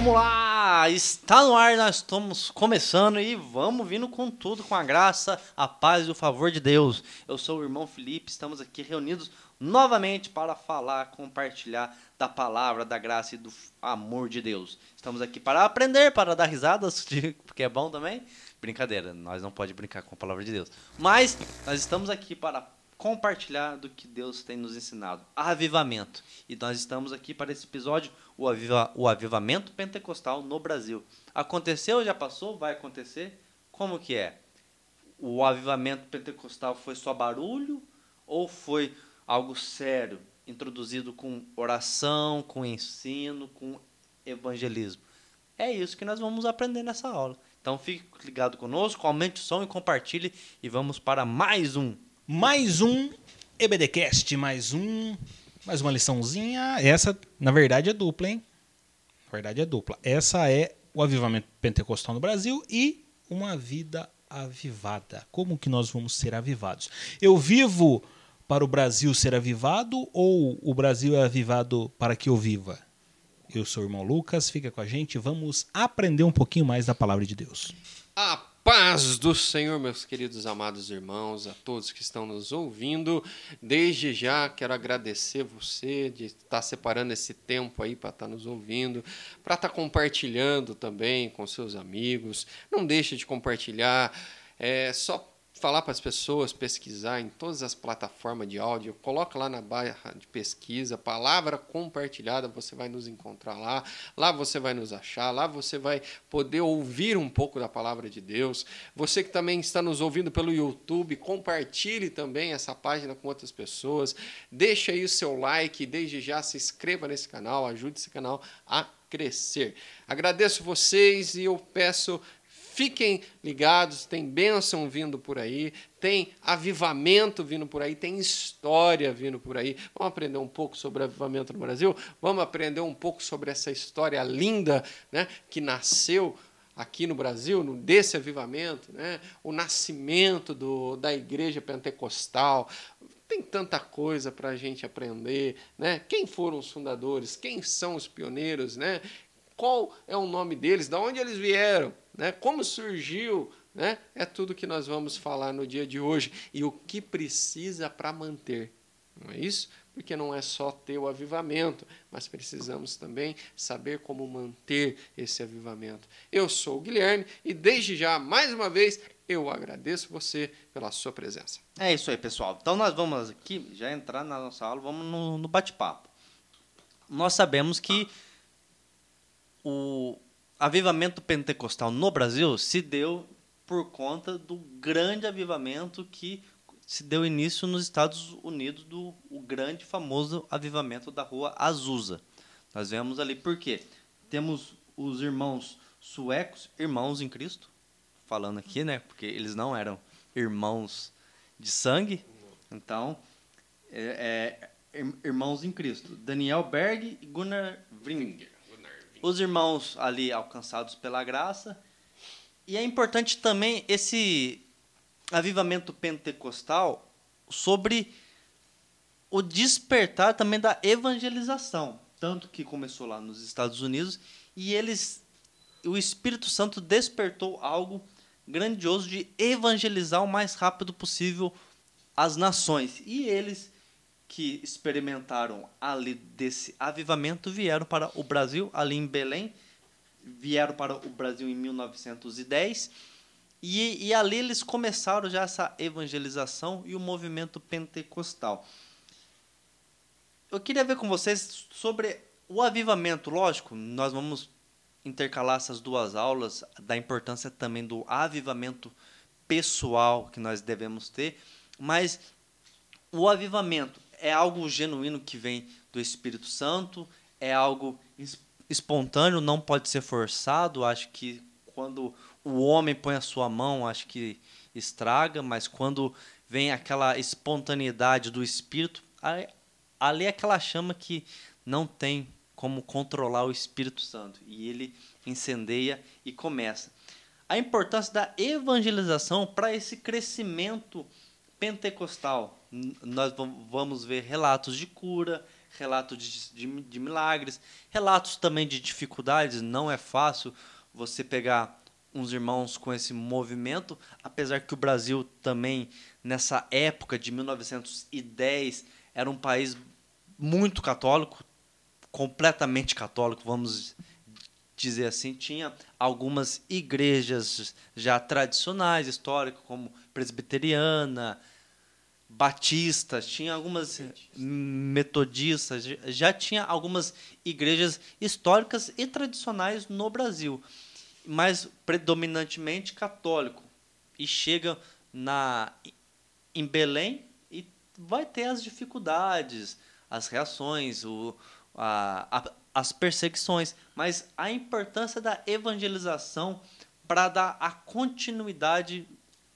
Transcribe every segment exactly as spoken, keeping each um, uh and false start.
Vamos lá! Está no ar, nós estamos começando e vamos vindo com tudo, com a graça, a paz e o favor de Deus. Eu sou o irmão Felipe, estamos aqui reunidos novamente para falar, compartilhar da palavra, da graça e do amor de Deus. Estamos aqui para aprender, para dar risadas, porque é bom também. Brincadeira, nós não podemos brincar com a palavra de Deus. Mas nós estamos aqui para compartilhar do que Deus tem nos ensinado. Avivamento. E nós estamos aqui para esse episódio, o, aviva, o avivamento pentecostal no Brasil. Aconteceu, já passou, vai acontecer? Como que é? O avivamento pentecostal foi só barulho ou foi algo sério, introduzido com oração, com ensino, com evangelismo? É isso que nós vamos aprender nessa aula. Então fique ligado conosco, aumente o som e compartilhe e vamos para mais um Mais um EBDcast, mais um, mais uma liçãozinha. Essa, na verdade, é dupla, hein? Na verdade, é dupla. Essa é o avivamento pentecostal no Brasil e uma vida avivada. Como que nós vamos ser avivados? Eu vivo para o Brasil ser avivado ou o Brasil é avivado para que eu viva? Eu sou o irmão Lucas, fica com a gente, vamos aprender um pouquinho mais da palavra de Deus. A paz do Senhor, meus queridos amados irmãos, a todos que estão nos ouvindo. Desde já quero agradecer você de estar separando esse tempo aí para estar nos ouvindo, para estar compartilhando também com seus amigos. Não deixe de compartilhar, é só falar para as pessoas, pesquisar em todas as plataformas de áudio, coloca lá na barra de pesquisa, palavra compartilhada, você vai nos encontrar lá, lá você vai nos achar, lá você vai poder ouvir um pouco da palavra de Deus. Você que também está nos ouvindo pelo YouTube, compartilhe também essa página com outras pessoas, deixa aí o seu like, desde já se inscreva nesse canal, ajude esse canal a crescer. Agradeço vocês e eu peço, fiquem ligados, tem bênção vindo por aí, tem avivamento vindo por aí, tem história vindo por aí. Vamos aprender um pouco sobre avivamento no Brasil? Vamos aprender um pouco sobre essa história linda, né, que nasceu aqui no Brasil, desse avivamento, né, o nascimento do, da igreja pentecostal. Tem tanta coisa para a gente aprender, né? Quem foram os fundadores? Quem são os pioneiros, né? Qual é o nome deles? De onde eles vieram? Né? Como surgiu? Né? É tudo que nós vamos falar no dia de hoje. E o que precisa para manter. Não é isso? Porque não é só ter o avivamento, mas precisamos também saber como manter esse avivamento. Eu sou o Guilherme e desde já, mais uma vez, eu agradeço você pela sua presença. É isso aí, pessoal. Então nós vamos aqui, já entrar na nossa aula, vamos no, no bate-papo. Nós sabemos que o avivamento pentecostal no Brasil se deu por conta do grande avivamento que se deu início nos Estados Unidos, do o grande famoso avivamento da Rua Azusa. Nós vemos ali por quê? Temos os irmãos suecos, irmãos em Cristo, falando aqui, né? Porque eles não eram irmãos de sangue, então, é, é, irmãos em Cristo. Daniel Berg e Gunnar Vringer. Os irmãos ali alcançados pela graça. E é importante também esse avivamento pentecostal sobre o despertar também da evangelização. Tanto que começou lá nos Estados Unidos e eles, o Espírito Santo despertou algo grandioso de evangelizar o mais rápido possível as nações. E eles que experimentaram ali desse avivamento vieram para o Brasil, ali em Belém, vieram para o Brasil em mil novecentos e dez, e, e ali eles começaram já essa evangelização e o movimento pentecostal. Eu queria ver com vocês sobre o avivamento. Lógico, nós vamos intercalar essas duas aulas, da importância também do avivamento pessoal que nós devemos ter, mas o avivamento é algo genuíno que vem do Espírito Santo, é algo espontâneo, não pode ser forçado. Acho que quando o homem põe a sua mão, acho que estraga, mas quando vem aquela espontaneidade do Espírito, ali é aquela chama que não tem como controlar o Espírito Santo, e ele incendeia e começa. A importância da evangelização para esse crescimento pentecostal. Nós vamos ver relatos de cura, relatos de, de, de milagres, relatos também de dificuldades. Não é fácil você pegar uns irmãos com esse movimento, apesar que o Brasil também, nessa época de mil novecentos e dez, era um país muito católico, completamente católico, vamos dizer assim. Tinha algumas igrejas já tradicionais, históricas, como presbiteriana, batistas, tinha algumas metodistas, já tinha algumas igrejas históricas e tradicionais no Brasil, mas predominantemente católico. E chega na, em Belém e vai ter as dificuldades, as reações, o, a, a, as perseguições, mas a importância da evangelização para dar a continuidade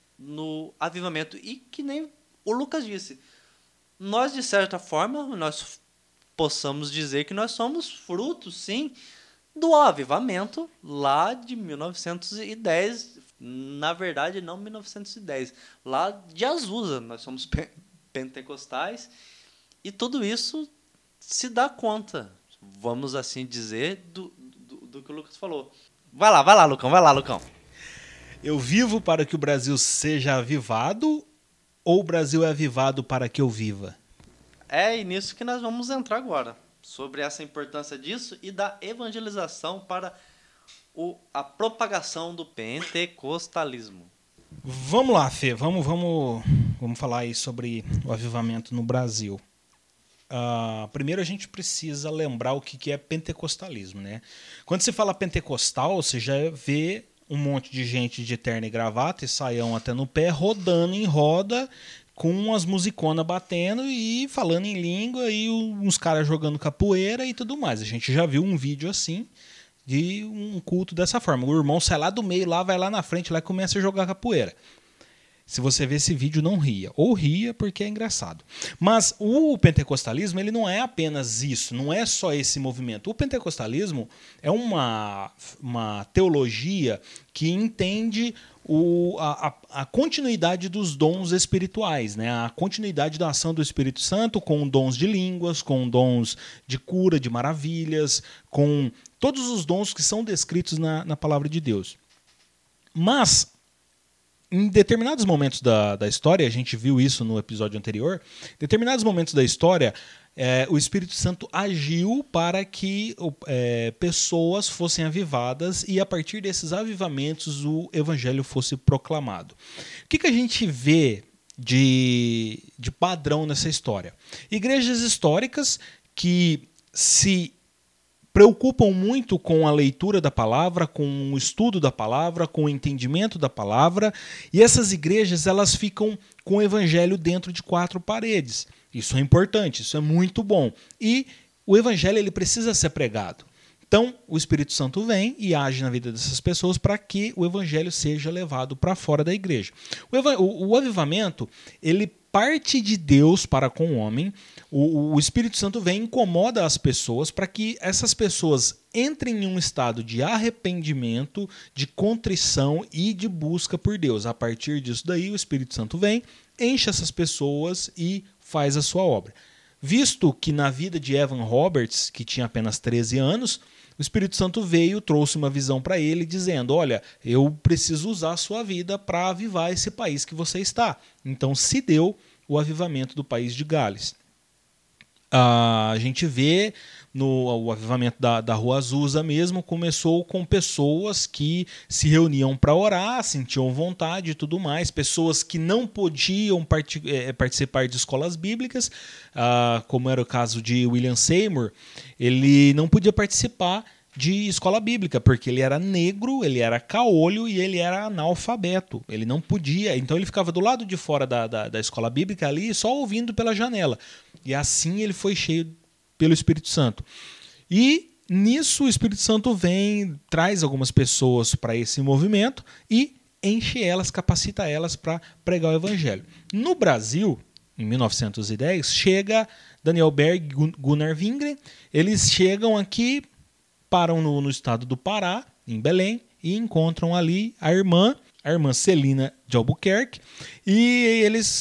no avivamento. E que nem o Lucas disse, nós, de certa forma, nós possamos dizer que nós somos frutos, sim, do avivamento lá de mil novecentos e dez, na verdade não mil novecentos e dez, lá de Azusa. Nós somos pentecostais e tudo isso se dá conta, vamos assim dizer, do, do, do que o Lucas falou. Vai lá, vai lá, Lucão, vai lá, Lucão. Eu vivo para que o Brasil seja avivado ou o Brasil é avivado para que eu viva? É nisso que nós vamos entrar agora, sobre essa importância disso e da evangelização para o, a propagação do pentecostalismo. Vamos lá, Fê, vamos, vamos, vamos falar aí sobre o avivamento no Brasil. Uh, primeiro a gente precisa lembrar o que é pentecostalismo, né? Quando se fala pentecostal, você já vê um monte de gente de terno e gravata e saião até no pé, rodando em roda, com umas musiconas batendo e falando em língua, e uns caras jogando capoeira e tudo mais. A gente já viu um vídeo assim, de um culto dessa forma. O irmão sai lá do meio, lá vai lá na frente, lá e começa a jogar capoeira. Se você ver esse vídeo, não ria. Ou ria porque é engraçado. Mas o pentecostalismo, ele não é apenas isso, não é só esse movimento. O pentecostalismo é uma, uma teologia que entende o, a, a continuidade dos dons espirituais, né? A continuidade da ação do Espírito Santo com dons de línguas, com dons de cura, de maravilhas, com todos os dons que são descritos na, na palavra de Deus. Mas em determinados momentos da, da história, a gente viu isso no episódio anterior, em determinados momentos da história, é, o Espírito Santo agiu para que é, pessoas fossem avivadas e a partir desses avivamentos o evangelho fosse proclamado. O que, que a gente vê de, de padrão nessa história? Igrejas históricas que se preocupam muito com a leitura da palavra, com o estudo da palavra, com o entendimento da palavra, e essas igrejas elas ficam com o evangelho dentro de quatro paredes. Isso é importante, isso é muito bom. E o evangelho ele precisa ser pregado. Então, o Espírito Santo vem e age na vida dessas pessoas para que o evangelho seja levado para fora da igreja. O, o, o avivamento, ele parte de Deus para com o homem. O, o Espírito Santo vem e incomoda as pessoas para que essas pessoas entrem em um estado de arrependimento, de contrição e de busca por Deus. A partir disso daí, o Espírito Santo vem, enche essas pessoas e faz a sua obra. Visto que na vida de Evan Roberts, que tinha apenas treze anos, o Espírito Santo veio, trouxe uma visão para ele, dizendo, olha, eu preciso usar a sua vida para avivar esse país que você está. Então se deu o avivamento do país de Gales. Ah, a gente vê no o avivamento da, da Rua Azusa mesmo, começou com pessoas que se reuniam para orar, sentiam vontade e tudo mais, pessoas que não podiam part, é, participar de escolas bíblicas, ah, como era o caso de William Seymour, ele não podia participar de escola bíblica, porque ele era negro, ele era caolho e ele era analfabeto. Ele não podia, então ele ficava do lado de fora da, da, da escola bíblica ali, só ouvindo pela janela. E assim ele foi cheio pelo Espírito Santo. E nisso o Espírito Santo vem, traz algumas pessoas para esse movimento e enche elas, capacita elas para pregar o evangelho. No Brasil, em mil novecentos e dez, chega Daniel Berg e Gunnar Wingren. Eles chegam aqui, param no, no estado do Pará, em Belém, e encontram ali a irmã, a irmã Celina de Albuquerque, e eles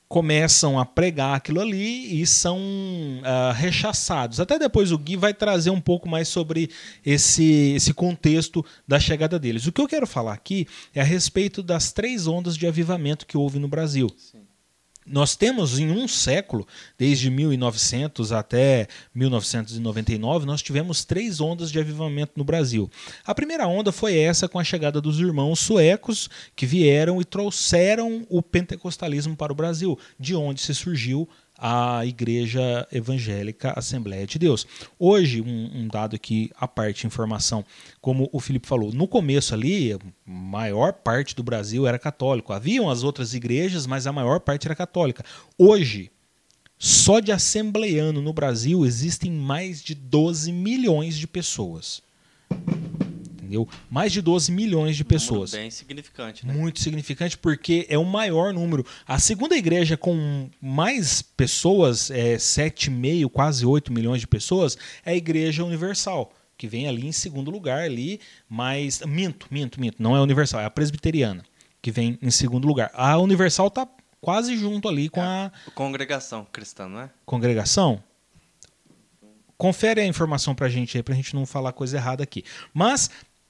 começam a pregar aquilo ali e são uh, rechaçados. Até depois o Gui vai trazer um pouco mais sobre esse, esse contexto da chegada deles. O que eu quero falar aqui é a respeito das três ondas de avivamento que houve no Brasil. Sim. Nós temos em um século, desde mil e novecentos até mil novecentos e noventa e nove, nós tivemos três ondas de avivamento no Brasil. A primeira onda foi essa com a chegada dos irmãos suecos que vieram e trouxeram o pentecostalismo para o Brasil, de onde se surgiu a Igreja Evangélica Assembleia de Deus. Hoje, um, um dado aqui, a parte de informação, como o Felipe falou, no começo ali, a maior parte do Brasil era católico. Haviam as outras igrejas, mas a maior parte era católica. Hoje, só de assembleiano no Brasil existem mais de doze milhões de pessoas. Entendeu? Mais de doze milhões de pessoas. Bem significante, né? Muito significante, porque é o maior número. A segunda igreja com mais pessoas, é, sete vírgula cinco, quase oito milhões de pessoas, é a Igreja Universal, que vem ali em segundo lugar, ali, mas minto, minto, minto, não é a Universal, é a Presbiteriana, que vem em segundo lugar. A Universal está quase junto ali com é, a... Congregação cristã, não é? Congregação? Confere a informação pra gente aí, pra gente não falar coisa errada aqui. Mas...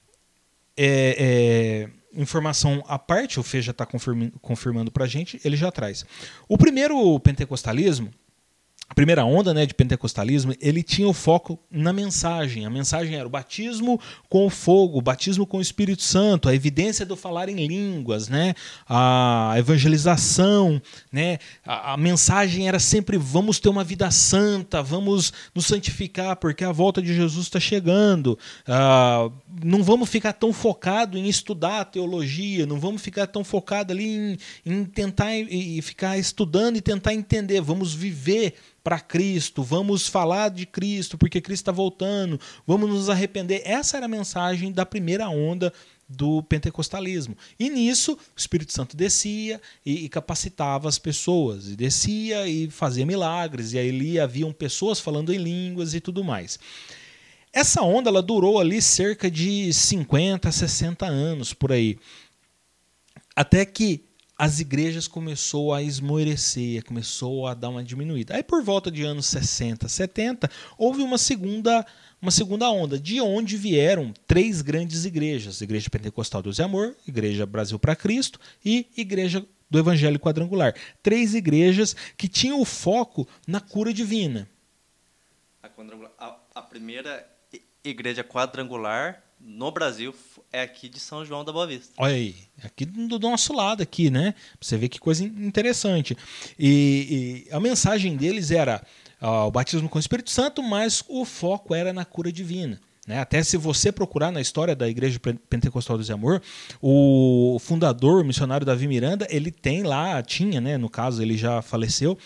É, é, informação à parte, o Fê já está confirmando, confirmando para a gente, ele já traz. O primeiro pentecostalismo, a primeira onda, né, de pentecostalismo, ele tinha o foco na mensagem. A mensagem era o batismo com o fogo, o batismo com o Espírito Santo, a evidência do falar em línguas, né, a evangelização, né, a, a mensagem era sempre vamos ter uma vida santa, vamos nos santificar porque a volta de Jesus está chegando. Uh, não vamos ficar tão focado em estudar a teologia, não vamos ficar tão focado ali em, em tentar e, e ficar estudando e tentar entender, vamos viver para Cristo, vamos falar de Cristo, porque Cristo está voltando, vamos nos arrepender. Essa era a mensagem da primeira onda do pentecostalismo. E nisso, o Espírito Santo descia e, e capacitava as pessoas, e descia e fazia milagres, e aí ali haviam pessoas falando em línguas e tudo mais. Essa onda ela durou ali cerca de cinquenta, sessenta anos, por aí. Até que as igrejas começou a esmorecer, começou a dar uma diminuída. Aí por volta de anos sessenta, setenta, houve uma segunda, uma segunda onda, de onde vieram três grandes igrejas: Igreja Pentecostal Deus e Amor, Igreja Brasil para Cristo e Igreja do Evangelho Quadrangular. Três igrejas que tinham o foco na cura divina. A, a, a primeira igreja quadrangular no Brasil é aqui de São João da Boa Vista. Olha aí, aqui do nosso lado, aqui, né? Você vê que coisa interessante. E, e a mensagem deles era uh, o batismo com o Espírito Santo, mas o foco era na cura divina. Né? Até se você procurar na história da Igreja Pentecostal Deus e Amor, o fundador, o missionário Davi Miranda, ele tem lá, tinha, né? No caso, ele já faleceu,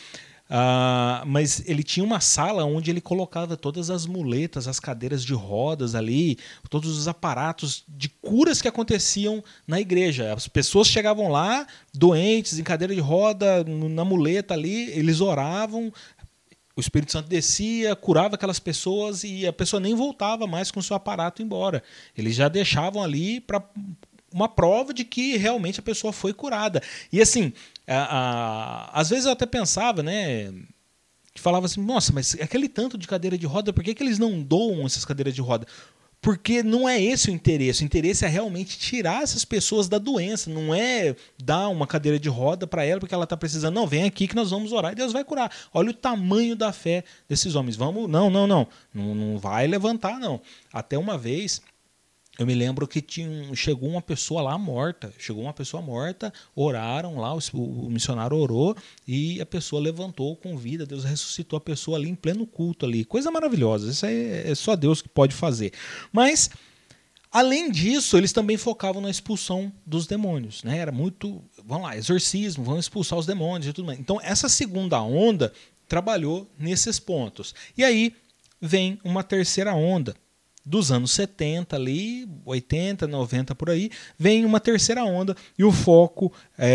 Uh, mas ele tinha uma sala onde ele colocava todas as muletas, as cadeiras de rodas ali, todos os aparatos de curas que aconteciam na igreja. As pessoas chegavam lá, doentes, em cadeira de roda, na muleta ali, eles oravam, o Espírito Santo descia, curava aquelas pessoas e a pessoa nem voltava mais com o seu aparato embora. Eles já deixavam ali para uma prova de que realmente a pessoa foi curada. E assim, a, a, às vezes eu até pensava, né, que falava assim, nossa, mas aquele tanto de cadeira de roda, por que, que eles não doam essas cadeiras de roda? Porque não é esse o interesse. O interesse é realmente tirar essas pessoas da doença. Não é dar uma cadeira de roda para ela porque ela está precisando. Não, vem aqui que nós vamos orar e Deus vai curar. Olha o tamanho da fé desses homens. Vamos, não, não, não. Não, não vai levantar, não. Até uma vez... Eu me lembro que tinha, chegou uma pessoa lá morta, chegou uma pessoa morta, oraram lá, o, o missionário orou e a pessoa levantou com vida, Deus ressuscitou a pessoa ali em pleno culto ali. Coisa maravilhosa, isso aí é só Deus que pode fazer. Mas, além disso, eles também focavam na expulsão dos demônios. Né? Era muito, vamos lá, exorcismo, vamos expulsar os demônios e tudo mais. Então, essa segunda onda trabalhou nesses pontos. E aí vem uma terceira onda. Dos anos setenta, ali, oitenta, noventa, por aí, vem uma terceira onda e o foco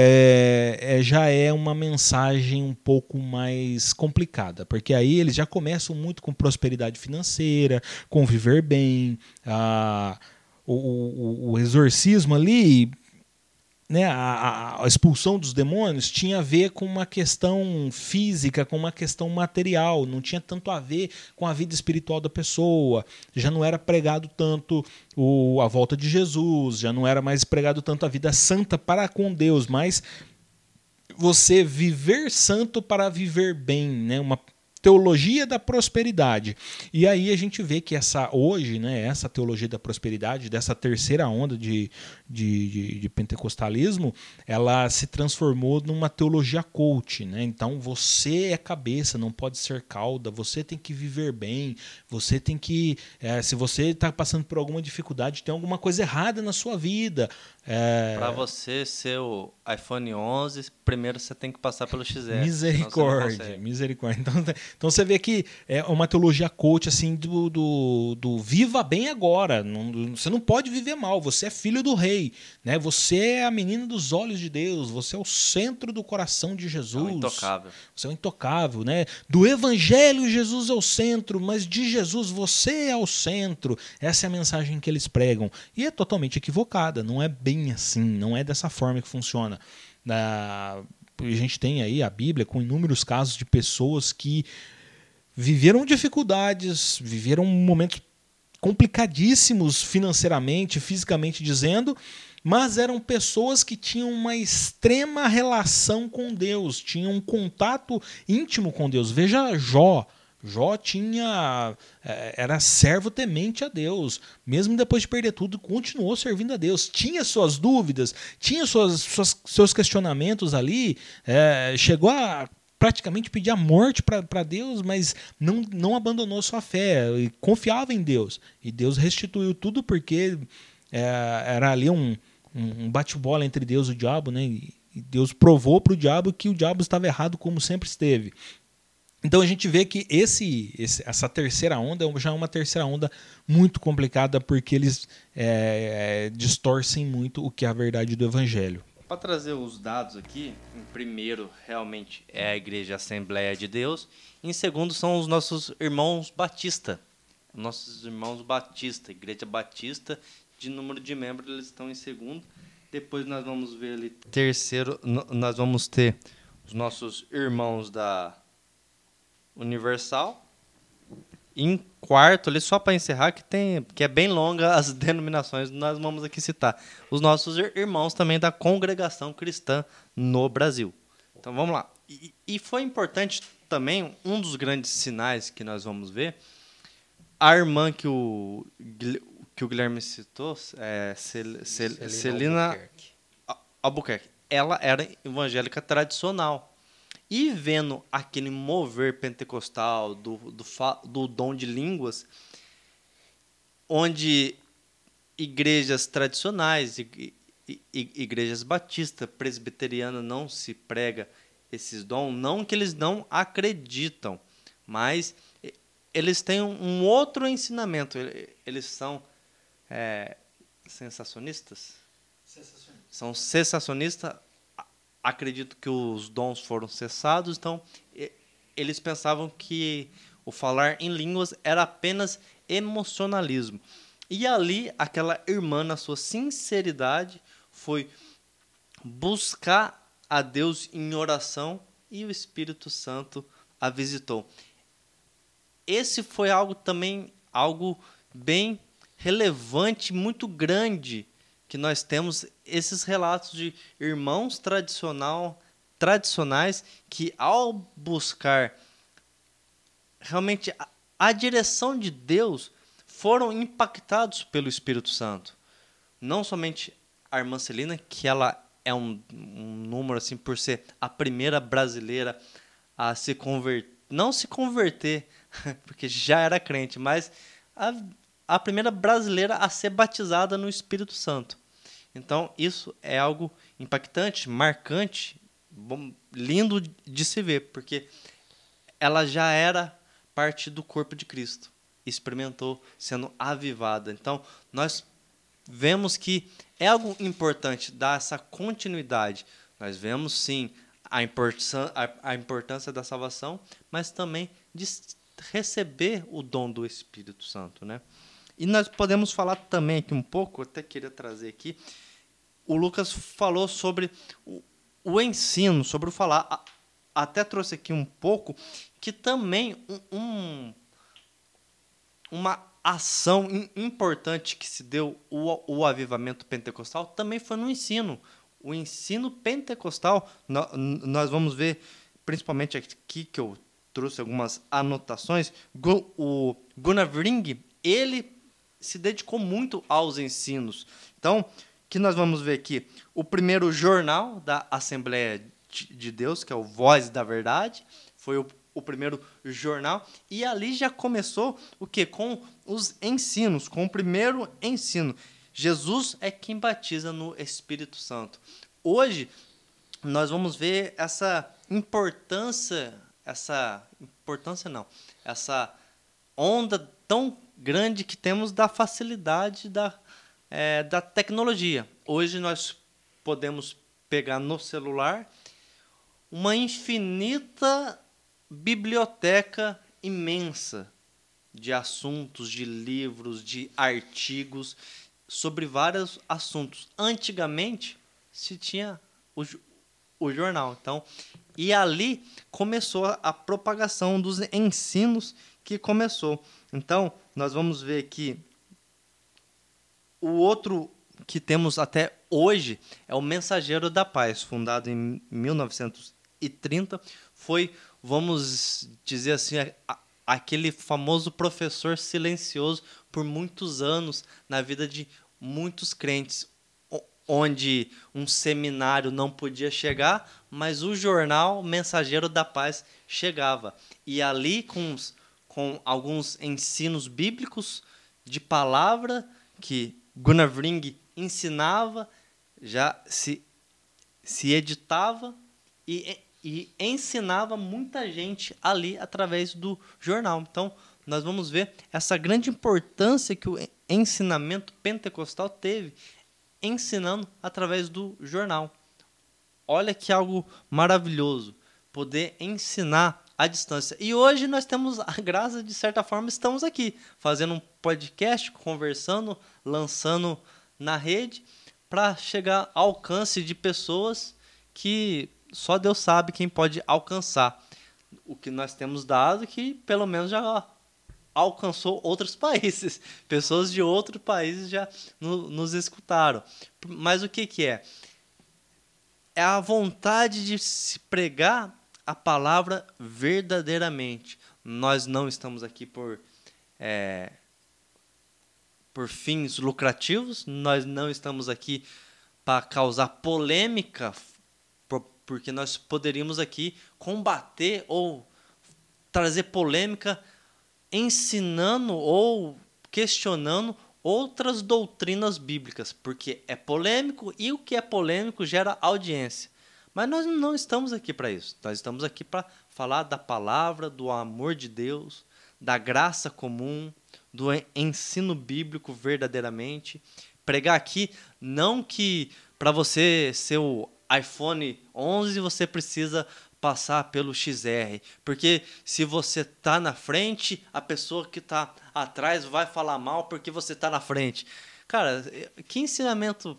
é, é, já é uma mensagem um pouco mais complicada, porque aí eles já começam muito com prosperidade financeira, com viver bem, a, o, o, o exorcismo ali né, a, a expulsão dos demônios tinha a ver com uma questão física, com uma questão material, não tinha tanto a ver com a vida espiritual da pessoa, já não era pregado tanto o, a volta de Jesus, já não era mais pregado tanto a vida santa para com Deus, mas você viver santo para viver bem, né, uma teologia da prosperidade. E aí a gente vê que essa hoje, né, essa teologia da prosperidade, dessa terceira onda de, de, de, de pentecostalismo, ela se transformou numa teologia coach, né? Então você é cabeça, não pode ser cauda, você tem que viver bem, você tem que, é, se você está passando por alguma dificuldade, tem alguma coisa errada na sua vida. É... Para você ser o iPhone onze, primeiro você tem que passar pelo X S. Misericórdia, misericórdia. Então, então você vê que é uma teologia coach assim do, do, do viva bem agora. Não, você não pode viver mal, você é filho do rei, né? Você é a menina dos olhos de Deus, você é o centro do coração de Jesus. É o intocável. Você é o intocável, né? Do evangelho Jesus é o centro, mas de Jesus você é o centro. Essa é a mensagem que eles pregam. E é totalmente equivocada, não é bem assim, não é dessa forma que funciona. A gente tem aí a Bíblia com inúmeros casos de pessoas que viveram dificuldades, viveram momentos complicadíssimos financeiramente, fisicamente dizendo, mas eram pessoas que tinham uma extrema relação com Deus, tinham um contato íntimo com Deus. Veja Jó. Jó tinha, era servo temente a Deus, mesmo depois de perder tudo, continuou servindo a Deus, tinha suas dúvidas, tinha suas, suas, seus questionamentos ali, é, chegou a praticamente pedir a morte para Deus, mas não, não abandonou sua fé, confiava em Deus, e Deus restituiu tudo porque é, era ali um, um bate-bola entre Deus e o diabo, né? E Deus provou para o diabo que o diabo estava errado como sempre esteve. Então a gente vê que esse, esse, essa terceira onda já é uma terceira onda muito complicada porque eles é, distorcem muito o que é a verdade do Evangelho. Para trazer os dados aqui, em primeiro realmente é a Igreja Assembleia de Deus, em segundo são os nossos irmãos Batista, nossos irmãos Batista, Igreja Batista, de número de membros eles estão em segundo. Depois nós vamos ver ali terceiro, nós vamos ter os nossos irmãos da Universal. Em quarto, ali só para encerrar, que tem que é bem longa as denominações, nós vamos aqui citar os nossos irmãos também da Congregação Cristã no Brasil. Então vamos lá. E, e foi importante também, um dos grandes sinais que nós vamos ver, a irmã que o, que o Guilherme citou, é, Cel, Cel, Celina, Celina Albuquerque. Albuquerque, ela era evangélica tradicional. E vendo aquele mover pentecostal do, do, do dom de línguas, onde igrejas tradicionais, igrejas batistas, presbiterianas, não se prega esses dons, não que eles não acreditam, mas eles têm um outro ensinamento. Eles são é, sensacionistas? Sensacionistas. São sensacionistas. Acredito que os dons foram cessados, então eles pensavam que o falar em línguas era apenas emocionalismo. E ali, aquela irmã, na sua sinceridade, foi buscar a Deus em oração e o Espírito Santo a visitou. Esse foi algo também, algo bem relevante, muito grande, que nós temos esses relatos de irmãos tradicional, tradicionais que, ao buscar realmente a, a direção de Deus, foram impactados pelo Espírito Santo. Não somente a irmã Celina, que ela é um, um número assim por ser a primeira brasileira a se converter, não se converter, porque já era crente, mas a, a primeira brasileira a ser batizada no Espírito Santo. Então, isso é algo impactante, marcante, bom, lindo de se ver, porque ela já era parte do corpo de Cristo, experimentou sendo avivada. Então, nós vemos que é algo importante dar essa continuidade. Nós vemos, sim, a importância, a, a importância da salvação, mas também de receber o dom do Espírito Santo, né? E nós podemos falar também aqui um pouco, eu até queria trazer aqui, o Lucas falou sobre o, o ensino, sobre o falar. A, até trouxe aqui um pouco que também um, um, uma ação importante que se deu o, o avivamento pentecostal também foi no ensino. O ensino pentecostal, nós vamos ver, principalmente aqui que eu trouxe algumas anotações, o Gunnar Wring, ele se dedicou muito aos ensinos. Então, que nós vamos ver aqui? O primeiro jornal da Assembleia de Deus, que é o Voz da Verdade, foi o, o primeiro jornal, e ali já começou o quê? Com os ensinos, com o primeiro ensino. Jesus é quem batiza no Espírito Santo. Hoje, nós vamos ver essa importância, essa importância não, essa onda tão grande que temos da facilidade da, é, da tecnologia. Hoje nós podemos pegar no celular uma infinita biblioteca imensa de assuntos, de livros, de artigos sobre vários assuntos. Antigamente se tinha o, o jornal, então, e ali começou a propagação dos ensinos que começou. Então, nós vamos ver que o outro que temos até hoje é o Mensageiro da Paz, fundado em mil novecentos e trinta, foi, vamos dizer assim, a, aquele famoso professor silencioso por muitos anos na vida de muitos crentes, onde um seminário não podia chegar, mas o jornal Mensageiro da Paz chegava. E ali, com, os, com alguns ensinos bíblicos de palavra que Gunnar Wring ensinava, já se, se editava e, e ensinava muita gente ali através do jornal. Então, nós vamos ver essa grande importância que o ensinamento pentecostal teve, ensinando através do jornal. Olha que algo maravilhoso, poder ensinar à distância. E hoje nós temos a graça, de certa forma, estamos aqui, fazendo um podcast, conversando, lançando na rede, para chegar ao alcance de pessoas que só Deus sabe quem pode alcançar. O que nós temos dado, que pelo menos já alcançou outros países. Pessoas de outros países já no, nos escutaram. Mas o que, que é? É a vontade de se pregar a palavra verdadeiramente. Nós não estamos aqui por, é, por fins lucrativos, nós não estamos aqui para causar polêmica, porque nós poderíamos aqui combater ou trazer polêmica ensinando ou questionando outras doutrinas bíblicas, porque é polêmico e o que é polêmico gera audiência. Mas nós não estamos aqui para isso. Nós estamos aqui para falar da palavra, do amor de Deus, da graça comum, do ensino bíblico verdadeiramente. Pregar aqui, não que para você ser o iPhone onze você precisa passar pelo X R, porque se você está na frente, a pessoa que está atrás vai falar mal porque você está na frente. Cara, que ensinamento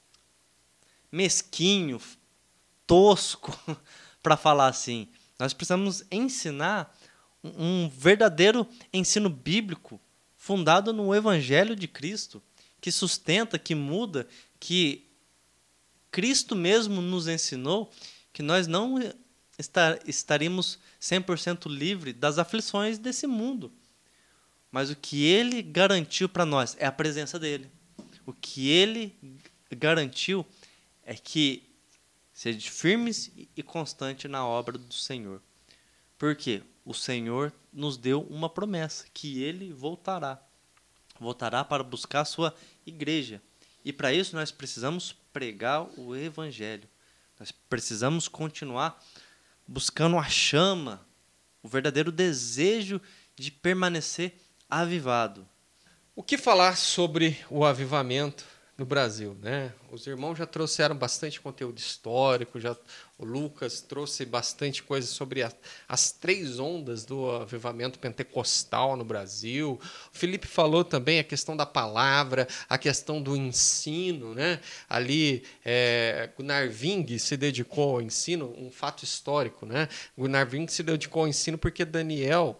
mesquinho, tosco para falar assim. Nós precisamos ensinar um verdadeiro ensino bíblico fundado no Evangelho de Cristo, que sustenta, que muda, que Cristo mesmo nos ensinou que nós não estar, estaríamos cem por cento livres das aflições desse mundo. Mas o que Ele garantiu para nós é a presença dEle. O que Ele garantiu é que sejam firmes e constantes na obra do Senhor. Por quê? O Senhor nos deu uma promessa, que Ele voltará. Voltará para buscar a sua igreja. E para isso nós precisamos pregar o Evangelho. Nós precisamos continuar buscando a chama, o verdadeiro desejo de permanecer avivado. O que falar sobre o avivamento no Brasil, né? Os irmãos já trouxeram bastante conteúdo histórico, já O Lucas trouxe bastante coisa sobre a, as três ondas do avivamento pentecostal no Brasil. O Felipe falou também a questão da palavra, a questão do ensino, né? Ali, é, Gunnar Ving se dedicou ao ensino, um fato histórico, né? Gunnar Ving se dedicou ao ensino porque Daniel,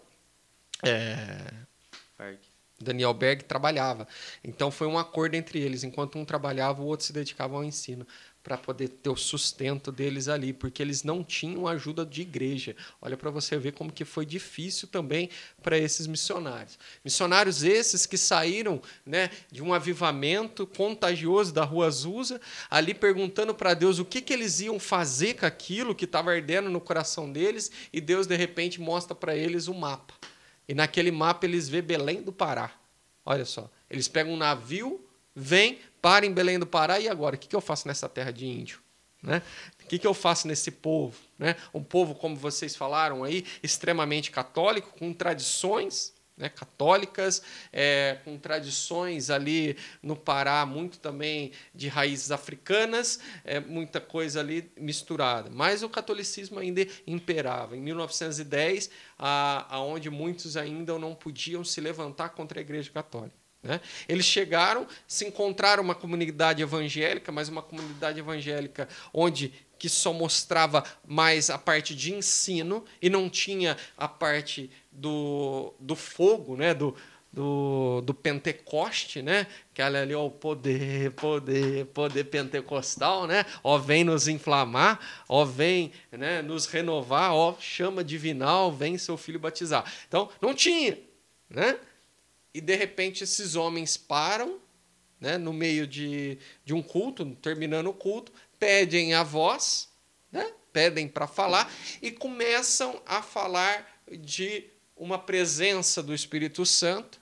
é, Daniel Berg trabalhava. Então, foi um acordo entre eles. Enquanto um trabalhava, o outro se dedicava ao ensino, para poder ter o sustento deles ali, porque eles não tinham ajuda de igreja. Olha para você ver como que foi difícil também para esses missionários. Missionários esses que saíram, né, de um avivamento contagioso da Rua Azusa, ali perguntando para Deus o que, que eles iam fazer com aquilo que estava ardendo no coração deles, e Deus, de repente, mostra para eles um mapa. E naquele mapa eles vê Belém do Pará. Olha só, eles pegam um navio, vêm, para em Belém do Pará, e agora? O que eu faço nessa terra de índio? Né? O que eu faço nesse povo? Né? Um povo, como vocês falaram aí, extremamente católico, com tradições, né, católicas, é, com tradições ali no Pará, muito também de raízes africanas, é, muita coisa ali misturada. Mas o catolicismo ainda imperava. Em mil novecentos e dez, a, aonde muitos ainda não podiam se levantar contra a Igreja Católica. Né? Eles chegaram, se encontraram uma comunidade evangélica, mas uma comunidade evangélica onde que só mostrava mais a parte de ensino e não tinha a parte do, do fogo, né? do, do, do Pentecoste, né? Que ela ali, ó, o poder, poder, poder pentecostal, né? Ó, vem nos inflamar, ó, vem, né, nos renovar, ó, chama divinal, vem seu filho batizar. Então, não tinha, né? E, de repente, esses homens param, né, no meio de, de um culto, terminando o culto, pedem a voz, né, pedem para falar, e começam a falar de uma presença do Espírito Santo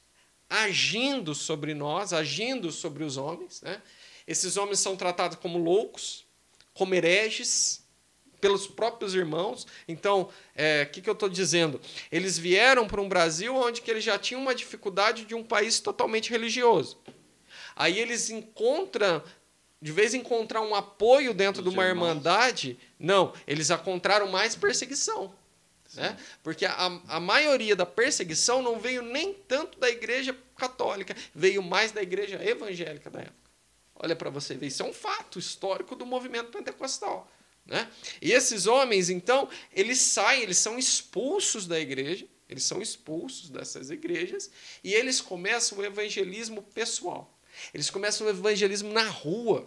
agindo sobre nós, agindo sobre os homens. Né? Esses homens são tratados como loucos, como hereges, pelos próprios irmãos. Então, é, o que, que eu estou dizendo? Eles vieram para um Brasil onde que eles já tinham uma dificuldade de um país totalmente religioso. Aí eles encontram, de vez em encontrar um apoio dentro Os de uma irmãos. irmandade, não, eles encontraram mais perseguição. Né? Porque a, a maioria da perseguição não veio nem tanto da igreja católica, veio mais da igreja evangélica da época. Olha para você ver, isso é um fato histórico do movimento pentecostal. Né? E esses homens, então, eles saem, eles são expulsos da igreja, eles são expulsos dessas igrejas, e eles começam o evangelismo pessoal. Eles começam o evangelismo na rua.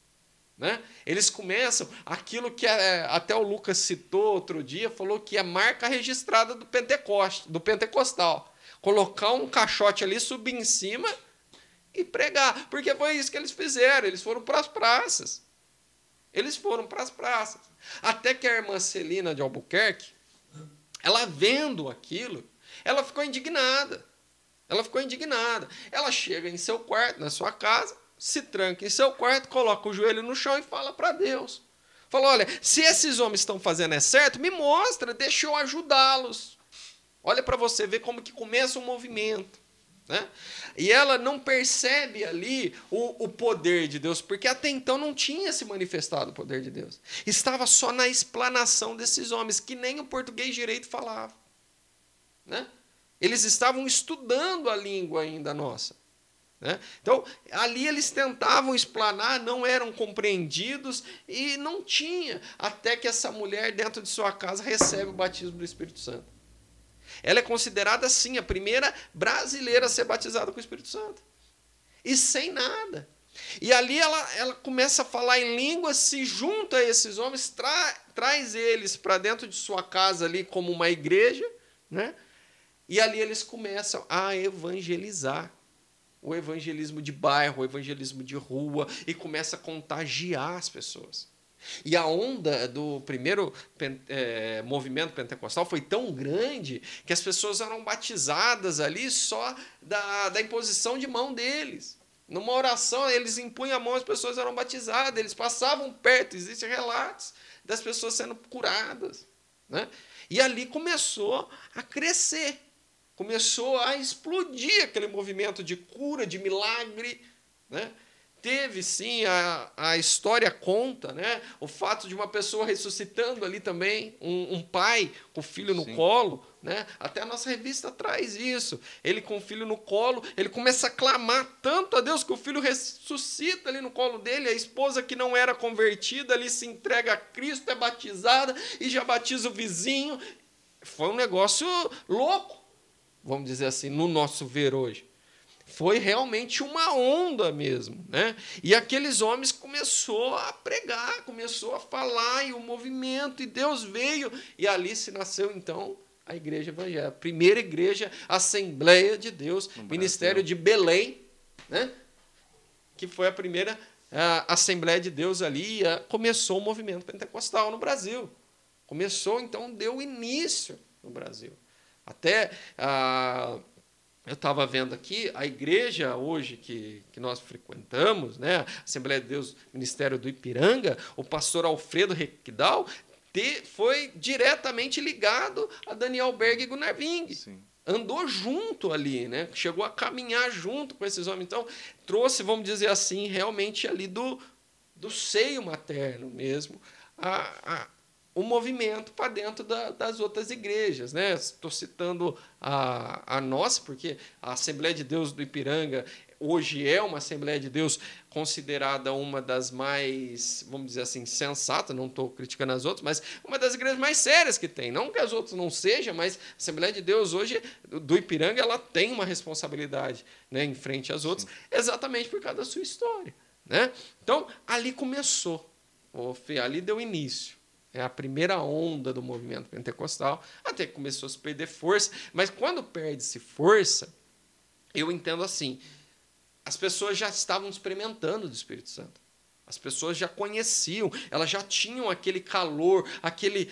Né? Eles começam aquilo que é, até o Lucas citou outro dia, falou que é marca registrada do Pentecoste, do pentecostal. Colocar um caixote ali, subir em cima e pregar. Porque foi isso que eles fizeram, eles foram para as praças. Eles foram para as praças. Até que a irmã Celina de Albuquerque, ela vendo aquilo, ela ficou indignada. Ela ficou indignada. Ela chega em seu quarto, na sua casa, se tranca em seu quarto, coloca o joelho no chão e fala para Deus. Fala, olha, se esses homens estão fazendo é certo, me mostra, deixa eu ajudá-los. Olha para você ver como que começa um movimento. Né? E ela não percebe ali o, o poder de Deus, porque até então não tinha se manifestado o poder de Deus. Estava só na explanação desses homens, que nem o português direito falava. Né? Eles estavam estudando a língua ainda nossa. Né? Então, ali eles tentavam explanar, não eram compreendidos e não tinha, até que essa mulher dentro de sua casa recebe o batismo do Espírito Santo. Ela é considerada, sim, a primeira brasileira a ser batizada com o Espírito Santo. E sem nada. E ali ela, ela começa a falar em línguas, se junta a esses homens, tra, traz eles para dentro de sua casa ali como uma igreja, né? E ali eles começam a evangelizar. O evangelismo de bairro, o evangelismo de rua, e começa a contagiar as pessoas. E a onda do primeiro é, movimento pentecostal foi tão grande que as pessoas eram batizadas ali só da, da imposição de mão deles. Numa oração, eles impunham a mão, as pessoas eram batizadas, eles passavam perto, existem relatos das pessoas sendo curadas. Né? E ali começou a crescer, começou a explodir aquele movimento de cura, de milagre, né? teve, sim, a, a história conta, né? O fato de uma pessoa ressuscitando ali também, um, um pai com o filho no Sim. colo, né? Até a nossa revista traz isso. Ele com o filho no colo, ele começa a clamar tanto a Deus que o filho ressuscita ali no colo dele, a esposa que não era convertida ali se entrega a Cristo, é batizada e já batiza o vizinho. Foi um negócio louco, vamos dizer assim, no nosso ver hoje. Foi realmente uma onda mesmo, né? E aqueles homens começou a pregar, começou a falar, e o movimento, e Deus veio, e ali se nasceu, então, a igreja evangélica, a primeira igreja, Assembleia de Deus, No Ministério Brasil. de Belém, né? Que foi a primeira a Assembleia de Deus ali, a, começou o movimento pentecostal no Brasil. Começou, então, deu início no Brasil. Até a... Eu estava vendo aqui, a igreja hoje que, que nós frequentamos, né, Assembleia de Deus, Ministério do Ipiranga, o pastor Alfredo Requidal, te, foi diretamente ligado a Daniel Berg e Gunnar Wing. Sim. Andou junto ali, né, chegou a caminhar junto com esses homens. Então, trouxe, vamos dizer assim, realmente ali do, do seio materno mesmo, a, a o movimento para dentro da, das outras igrejas, né? Estou citando a, a nossa, porque a Assembleia de Deus do Ipiranga hoje é uma Assembleia de Deus considerada uma das mais, vamos dizer assim, sensatas, não estou criticando as outras, mas uma das igrejas mais sérias que tem. Não que as outras não sejam, mas a Assembleia de Deus hoje, do Ipiranga, ela tem uma responsabilidade, né, em frente às outras, sim, exatamente por causa da sua história, né? Então, ali começou, oh, Fê, ali deu início. É a primeira onda do movimento pentecostal, até que começou a se perder força. Mas quando perde-se força, eu entendo assim, as pessoas já estavam experimentando do Espírito Santo. As pessoas já conheciam, elas já tinham aquele calor, aquele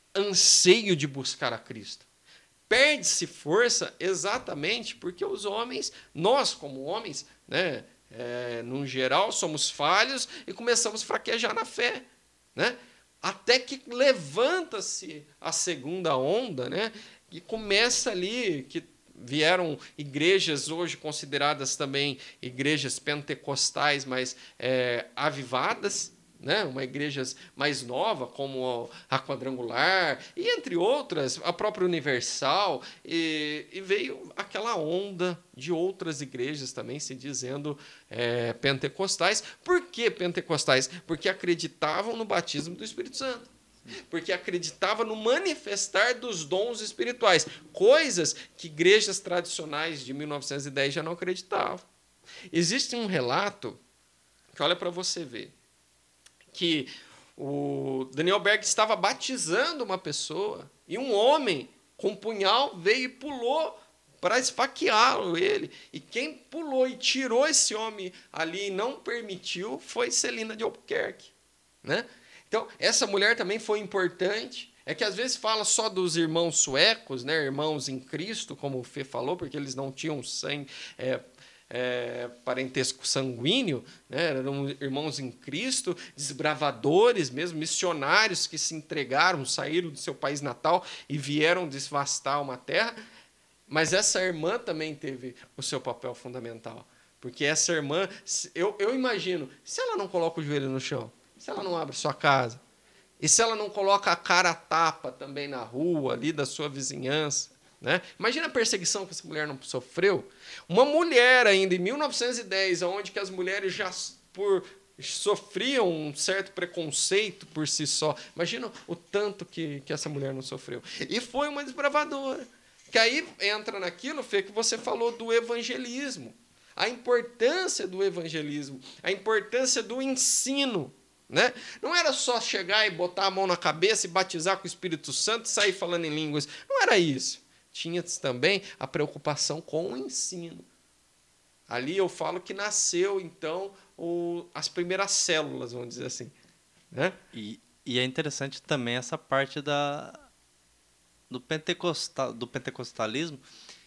anseio de buscar a Cristo. Perde-se força exatamente porque os homens, nós como homens, né, é, no geral, somos falhos e começamos a fraquejar na fé, né? Até que levanta-se a segunda onda, né? E começa ali, que vieram igrejas hoje consideradas também igrejas pentecostais, mas é, avivadas, né? Uma igreja mais nova, como a Quadrangular, e entre outras, a própria Universal, e, e veio aquela onda de outras igrejas também se dizendo é, pentecostais. Por que pentecostais? Porque acreditavam no batismo do Espírito Santo. Porque acreditava no manifestar dos dons espirituais, coisas que igrejas tradicionais de mil novecentos e dez já não acreditavam. Existe um relato que, olha para você ver, que o Daniel Berg estava batizando uma pessoa e um homem com um punhal veio e pulou para esfaqueá-lo, ele. E quem pulou e tirou esse homem ali e não permitiu foi Celina de Albuquerque, né? Então, essa mulher também foi importante. É que às vezes fala só dos irmãos suecos, né? Irmãos em Cristo, como o Fê falou, porque eles não tinham sangue... É, É, parentesco sanguíneo, né? Eram irmãos em Cristo, desbravadores mesmo, missionários que se entregaram, saíram do seu país natal e vieram devastar uma terra. Mas essa irmã também teve o seu papel fundamental, porque essa irmã, eu, eu imagino, se ela não coloca o joelho no chão, se ela não abre sua casa, e se ela não coloca a cara a tapa também na rua, ali da sua vizinhança, né? Imagina a perseguição que essa mulher não sofreu. Uma mulher ainda em mil novecentos e dez, onde que as mulheres já por, sofriam um certo preconceito por si só. Imagina o tanto que, que essa mulher não sofreu. E foi uma desbravadora. Que aí entra naquilo, Fê, que você falou do evangelismo. A importância do evangelismo, a importância do ensino. Né? Não era só chegar e botar a mão na cabeça e batizar com o Espírito Santo e sair falando em línguas. Não era isso. Tinha também a preocupação com o ensino. Ali eu falo que nasceu, então, o, as primeiras células, vamos dizer assim. Né? E, e é interessante também essa parte da, do, pentecostal, do pentecostalismo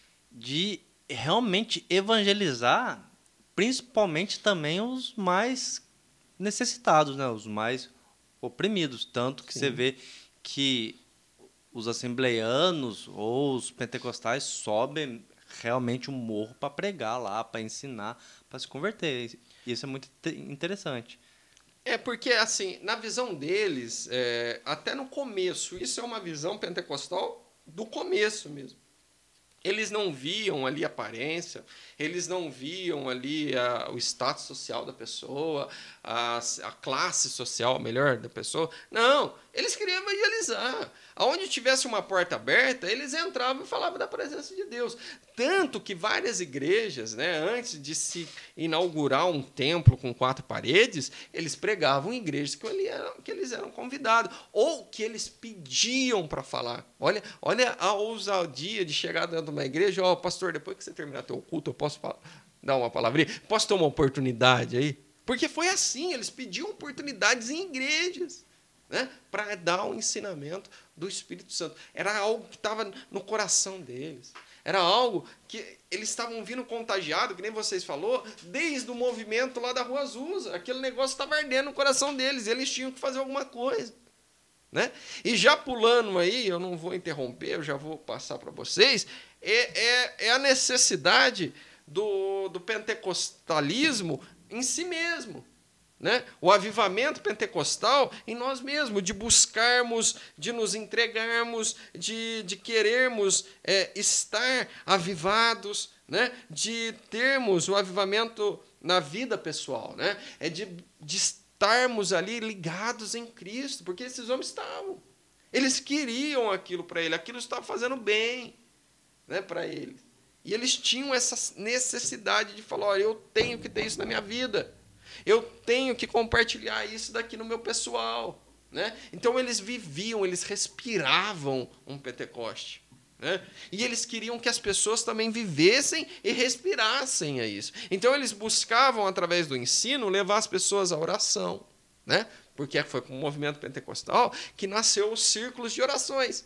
de realmente evangelizar, principalmente também os mais necessitados, né? Os mais oprimidos. Tanto que Sim. você vê que os assembleianos ou os pentecostais sobem realmente um morro para pregar lá, para ensinar, para se converter. Isso é muito interessante. É porque, assim, na visão deles, é, até no começo, isso é uma visão pentecostal do começo mesmo. Eles não viam ali a aparência, eles não viam ali a, o status social da pessoa, a, a classe social, melhor, da pessoa. Não, eles queriam evangelizar. Aonde tivesse uma porta aberta, eles entravam e falavam da presença de Deus. Tanto que várias igrejas, né, antes de se inaugurar um templo com quatro paredes, eles pregavam em igrejas que, ele era, que eles eram convidados, ou que eles pediam para falar. Olha, olha a ousadia de chegar dentro de uma igreja, ó, oh, pastor, depois que você terminar teu culto, eu posso falar, dar uma palavrinha? Posso ter uma oportunidade aí? Porque foi assim, eles pediam oportunidades em igrejas, né, para dar um ensinamento do Espírito Santo. Era algo que estava no coração deles. Era algo que eles estavam vindo contagiado, que nem vocês falou, desde o movimento lá da Rua Azusa. Aquele negócio estava ardendo no coração deles. Eles tinham que fazer alguma coisa, né? E já pulando aí, eu não vou interromper, eu já vou passar para vocês, é, é, é a necessidade do, do pentecostalismo em si mesmo. Né? O avivamento pentecostal em nós mesmos, de buscarmos, de nos entregarmos, de, de querermos é, estar avivados, né? De termos o avivamento na vida pessoal, né? É de, de estarmos ali ligados em Cristo, porque esses homens estavam. Eles queriam aquilo para ele, aquilo estava fazendo bem, né, para eles. E eles tinham essa necessidade de falar, olha, eu tenho que ter isso na minha vida. Eu tenho que compartilhar isso daqui no meu pessoal, né? Então eles viviam, eles respiravam um Pentecoste, né? E eles queriam que as pessoas também vivessem e respirassem a isso. Então eles buscavam, através do ensino, levar as pessoas à oração, né? Porque foi com o movimento pentecostal que nasceu os círculos de orações,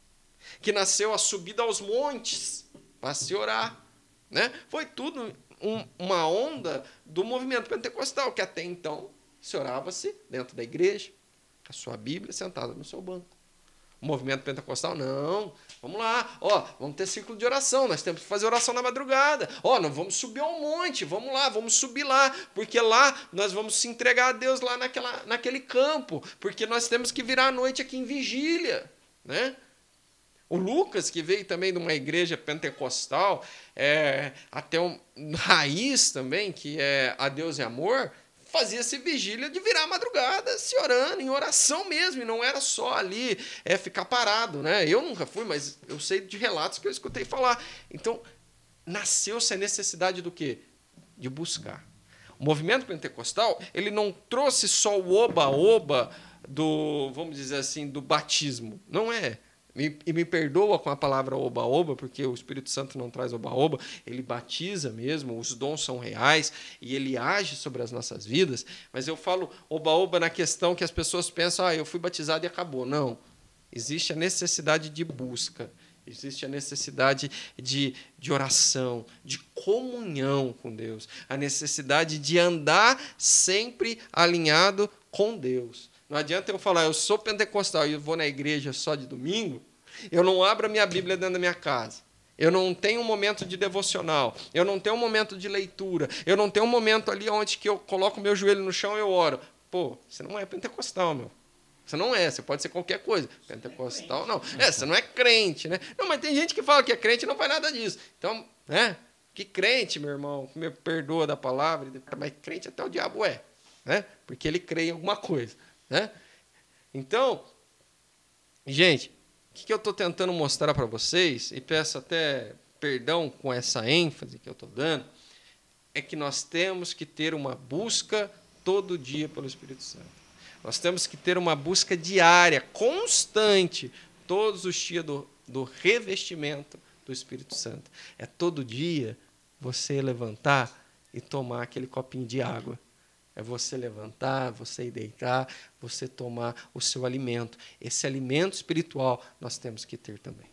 que nasceu a subida aos montes para se orar, né? Foi tudo Um, uma onda do movimento pentecostal, que até então se orava-se dentro da igreja, com a sua Bíblia sentada no seu banco. O movimento pentecostal, não, vamos lá, ó, vamos ter círculo de oração, nós temos que fazer oração na madrugada, ó, nós vamos subir ao monte, vamos lá, vamos subir lá, porque lá nós vamos se entregar a Deus lá naquela, naquele campo, porque nós temos que virar a noite aqui em vigília, né? O Lucas, que veio também de uma igreja pentecostal, é, até um raiz também, que é a Deus e Amor, fazia-se vigília de virar a madrugada, se orando, em oração mesmo, e não era só ali é, ficar parado, né? Eu nunca fui, mas eu sei de relatos que eu escutei falar. Então, nasceu-se a necessidade do quê? De buscar. O movimento pentecostal, ele não trouxe só o oba-oba do, vamos dizer assim, do batismo. Não é. E me perdoa com a palavra oba-oba, porque o Espírito Santo não traz oba-oba, ele batiza mesmo, os dons são reais e ele age sobre as nossas vidas, mas eu falo oba-oba na questão que as pessoas pensam, ah, eu fui batizado e acabou. Não, existe a necessidade de busca, existe a necessidade de, de oração, de comunhão com Deus, a necessidade de andar sempre alinhado com Deus. Não adianta eu falar, eu sou pentecostal e eu vou na igreja só de domingo, eu não abro a minha Bíblia dentro da minha casa, eu não tenho um momento de devocional, eu não tenho um momento de leitura, eu não tenho um momento ali onde que eu coloco meu joelho no chão e eu oro. Pô, você não é pentecostal, meu. Você não é, você pode ser qualquer coisa. Pentecostal, não. É, você não é crente, né? Não, mas tem gente que fala que é crente e não faz nada disso. Então, né? Que crente, meu irmão, me perdoa da palavra, mas crente até o diabo é, né? Porque ele crê em alguma coisa. Né? Então, gente, o que eu estou tentando mostrar para vocês, e peço até perdão com essa ênfase que eu estou dando, é que nós temos que ter uma busca todo dia pelo Espírito Santo. Nós temos que ter uma busca diária, constante, todos os dias do, do revestimento do Espírito Santo. É todo dia você levantar e tomar aquele copinho de água. É você levantar, você ir deitar, você tomar o seu alimento. Esse alimento espiritual nós temos que ter também.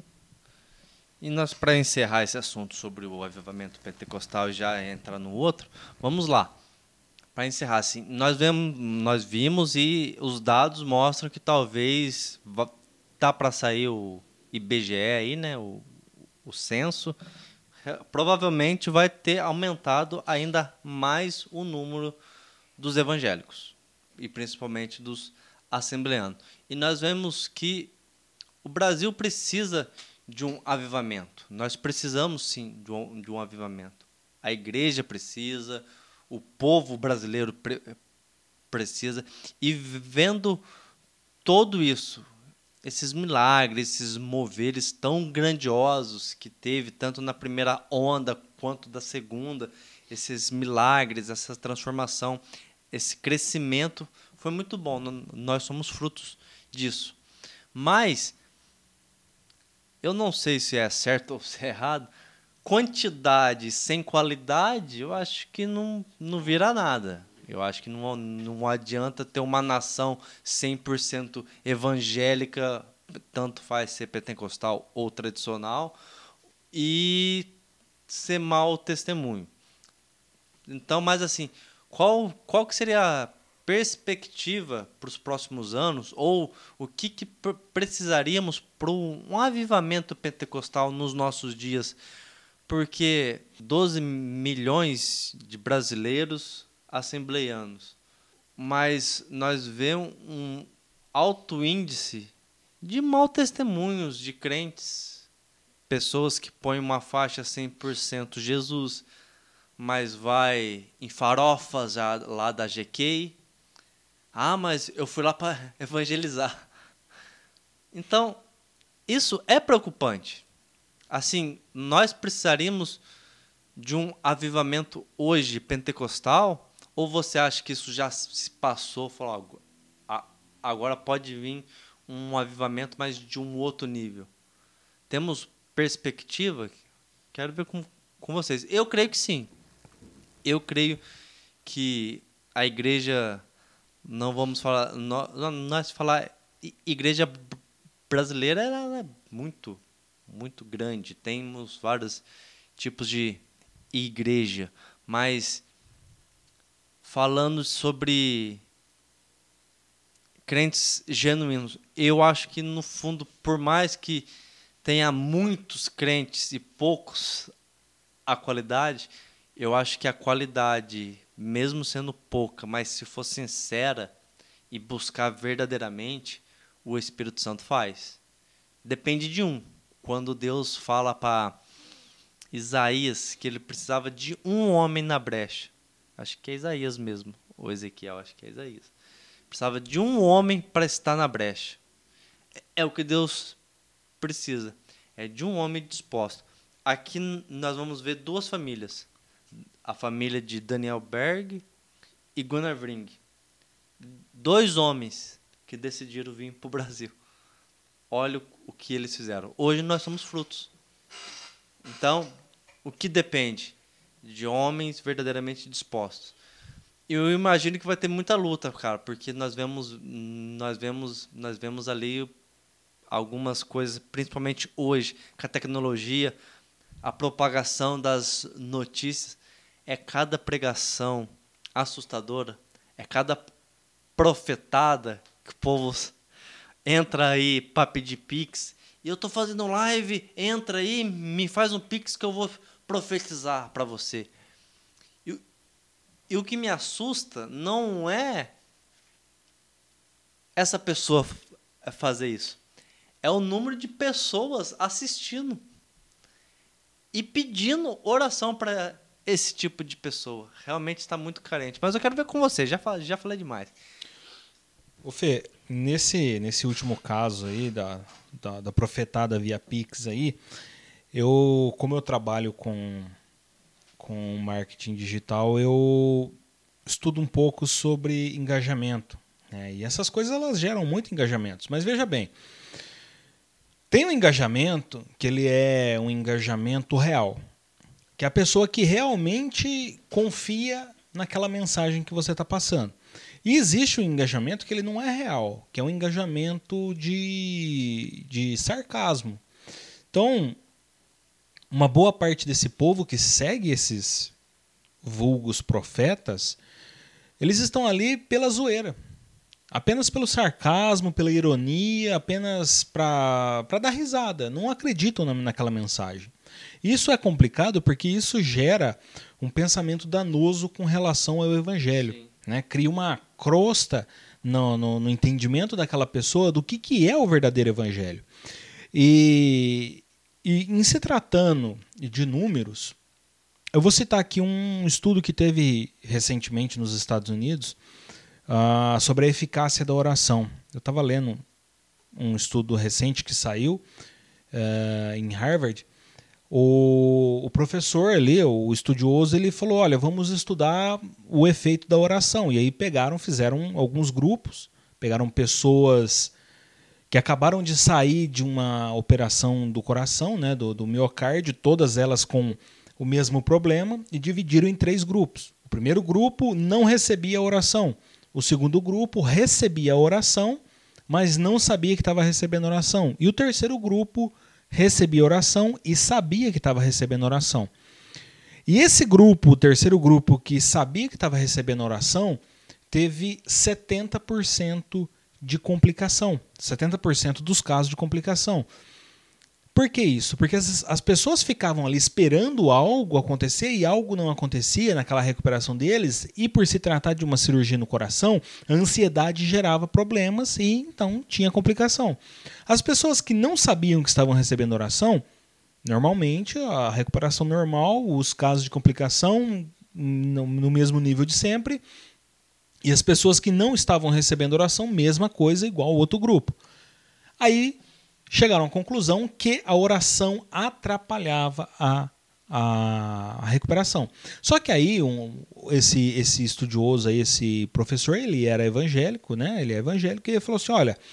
E nós, para encerrar esse assunto sobre o avivamento pentecostal e já entrar no outro, vamos lá. Para encerrar, assim, nós, vemos, nós vimos e os dados mostram que talvez tá para sair o I B G E aí, né, o, o censo, provavelmente vai ter aumentado ainda mais o número dos evangélicos, e principalmente dos assembleanos. E nós vemos que o Brasil precisa de um avivamento. Nós precisamos, sim, de um, de um avivamento. A igreja precisa, o povo brasileiro pre- precisa. E vendo todo isso, esses milagres, esses moveres tão grandiosos que teve, tanto na primeira onda quanto da segunda, esses milagres, essa transformação, esse crescimento, foi muito bom. Nós somos frutos disso. Mas, eu não sei se é certo ou se é errado, quantidade sem qualidade, eu acho que não, não vira nada. Eu acho que não, não adianta ter uma nação cem por cento evangélica, tanto faz ser pentecostal ou tradicional, e ser mau testemunho. Então, mas assim, qual, qual que seria a perspectiva para os próximos anos, ou o que, que pr- precisaríamos para um avivamento pentecostal nos nossos dias? Porque doze milhões de brasileiros assembleianos, mas nós vemos um alto índice de mau testemunhos de crentes, pessoas que põem uma faixa cem por cento Jesus, mas vai em farofas lá da G K. Ah, mas eu fui lá para evangelizar. Então, isso é preocupante. Assim, nós precisaríamos de um avivamento hoje pentecostal, ou você acha que isso já se passou, falou, agora pode vir um avivamento, mas de um outro nível? Temos perspectiva? Quero ver com, com vocês. Eu creio que sim. Eu creio que a igreja, não vamos falar, nós, nós falar igreja brasileira, ela é muito, muito grande. Temos vários tipos de igreja, mas falando sobre crentes genuínos, eu acho que no fundo, por mais que tenha muitos crentes e poucos a qualidade, eu acho que a qualidade, mesmo sendo pouca, mas se for sincera e buscar verdadeiramente, o Espírito Santo faz. Depende de um. Quando Deus fala para Isaías que ele precisava de um homem na brecha, acho que é Isaías mesmo, ou Ezequiel, acho que é Isaías. Precisava de um homem para estar na brecha. É o que Deus precisa. É de um homem disposto. Aqui nós vamos ver duas famílias. A família de Daniel Berg e Gunnar Vring. Dois homens que decidiram vir para o Brasil. Olha o que eles fizeram. Hoje nós somos frutos. Então, o que depende? De homens verdadeiramente dispostos. Eu imagino que vai ter muita luta, cara, porque nós vemos, nós vemos, nós vemos ali algumas coisas, principalmente hoje, com a tecnologia, a propagação das notícias, é cada pregação assustadora, é cada profetada que o povo entra aí para pedir pix, e eu tô fazendo live, entra aí, me faz um pix que eu vou profetizar para você. E, e o que me assusta não é essa pessoa fazer isso, é o número de pessoas assistindo e pedindo oração para esse tipo de pessoa. Realmente está muito carente. Mas eu quero ver com você, já falei, já falei demais. Ô Fê, nesse, nesse último caso aí, da, da, da profetada via Pix aí, eu, como eu trabalho com, com marketing digital, eu estudo um pouco sobre engajamento. Né? E essas coisas elas geram muito engajamentos. Mas veja bem, tem um engajamento que ele é um engajamento real, que é a pessoa que realmente confia naquela mensagem que você está passando. E existe um engajamento que ele não é real, que é um engajamento de, de sarcasmo. Então, uma boa parte desse povo que segue esses vulgos profetas, eles estão ali pela zoeira. Apenas pelo sarcasmo, pela ironia, apenas para dar risada. Não acreditam naquela mensagem. Isso é complicado porque isso gera um pensamento danoso com relação ao evangelho. Né? Cria uma crosta no, no, no entendimento daquela pessoa do que, que é o verdadeiro evangelho. E, e em se tratando de números, eu vou citar aqui um estudo que teve recentemente nos Estados Unidos uh, sobre a eficácia da oração. Eu estava lendo um estudo recente que saiu uh, em Harvard. O, o professor ali, o estudioso, ele falou, olha, vamos estudar o efeito da oração. E aí pegaram, fizeram alguns grupos, pegaram pessoas que acabaram de sair de uma operação do coração, né, do, do miocárdio, todas elas com o mesmo problema, e dividiram em três grupos. O primeiro grupo não recebia a oração. O segundo grupo recebia a oração, mas não sabia que estava recebendo oração. E o terceiro grupo recebia oração e sabia que estava recebendo oração. E esse grupo, o terceiro grupo que sabia que estava recebendo oração, teve setenta por cento de complicação. setenta por cento dos casos de complicação. Por que isso? Porque as, as pessoas ficavam ali esperando algo acontecer e algo não acontecia naquela recuperação deles, e por se tratar de uma cirurgia no coração, a ansiedade gerava problemas e então tinha complicação. As pessoas que não sabiam que estavam recebendo oração, normalmente a recuperação normal, os casos de complicação no, no mesmo nível de sempre, e as pessoas que não estavam recebendo oração, mesma coisa, igual ao outro grupo. Aí chegaram à conclusão que a oração atrapalhava a, a, a recuperação. Só que aí um, esse, esse estudioso, aí, esse professor, ele era evangélico, né? Ele é evangélico, e ele falou assim, olha,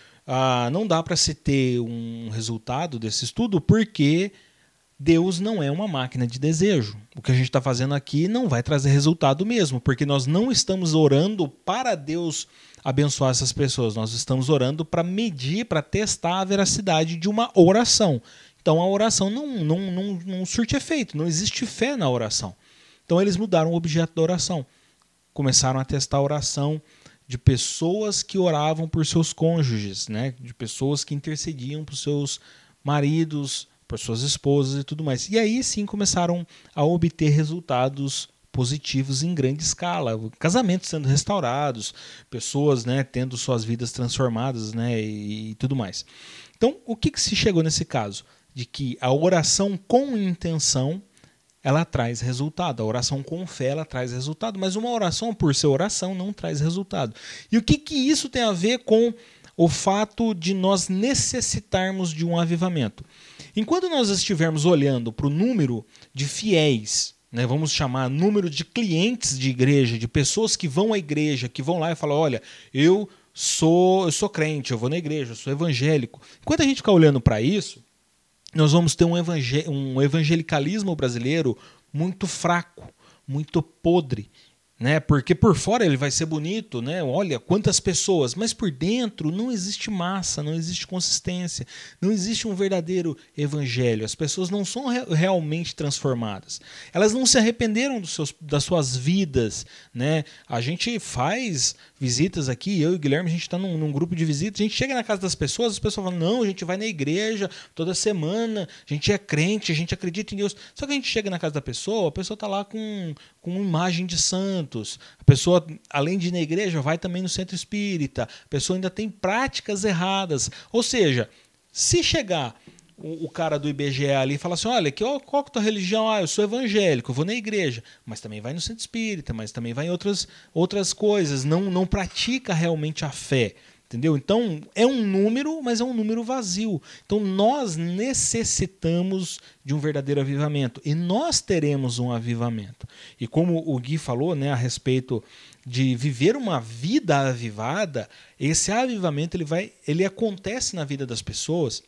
ah, não dá para se ter um resultado desse estudo porque Deus não é uma máquina de desejo. O que a gente está fazendo aqui não vai trazer resultado mesmo, porque nós não estamos orando para Deus abençoar essas pessoas. Nós estamos orando para medir, para testar a veracidade de uma oração. Então a oração não, não, não, não surte efeito, não existe fé na oração. Então eles mudaram o objeto da oração. Começaram a testar a oração de pessoas que oravam por seus cônjuges, né? De pessoas que intercediam por seus maridos, por suas esposas e tudo mais. E aí sim começaram a obter resultados positivos em grande escala, casamentos sendo restaurados, pessoas, né, tendo suas vidas transformadas, né, e, e tudo mais. Então, o que, que se chegou nesse caso? De que a oração com intenção, ela traz resultado. A oração com fé, ela traz resultado, mas uma oração por ser oração não traz resultado. E o que, que isso tem a ver com o fato de nós necessitarmos de um avivamento? Enquanto nós estivermos olhando para o número de fiéis, né, vamos chamar número de clientes de igreja, de pessoas que vão à igreja, que vão lá e falam, olha, eu sou, eu sou crente, eu vou na igreja, eu sou evangélico. Enquanto a gente ficar olhando para isso, nós vamos ter um, evangel- um evangelicalismo brasileiro muito fraco, muito podre. Né? Porque por fora ele vai ser bonito, né? Olha quantas pessoas, mas por dentro não existe massa, não existe consistência, não existe um verdadeiro evangelho. As pessoas não são re- realmente transformadas. Elas não se arrependeram dos seus, das suas vidas. Né? A gente faz visitas aqui, eu e o Guilherme, a gente está num, num grupo de visitas, a gente chega na casa das pessoas, as pessoas falam, não, a gente vai na igreja toda semana, a gente é crente, a gente acredita em Deus. Só que a gente chega na casa da pessoa, a pessoa está lá com, com uma imagem de santo. A pessoa, além de ir na igreja, vai também no centro espírita. A pessoa ainda tem práticas erradas. Ou seja, se chegar o, o cara do I B G E ali e falar assim, olha, que, qual que é a tua religião? Ah, eu sou evangélico, eu vou na igreja. Mas também vai no centro espírita, mas também vai em outras, outras coisas. Não, não pratica realmente a fé. Entendeu? Então, é um número, mas é um número vazio. Então, nós necessitamos de um verdadeiro avivamento. E nós teremos um avivamento. E como o Gui falou, né, a respeito de viver uma vida avivada, esse avivamento ele vai, ele acontece na vida das pessoas.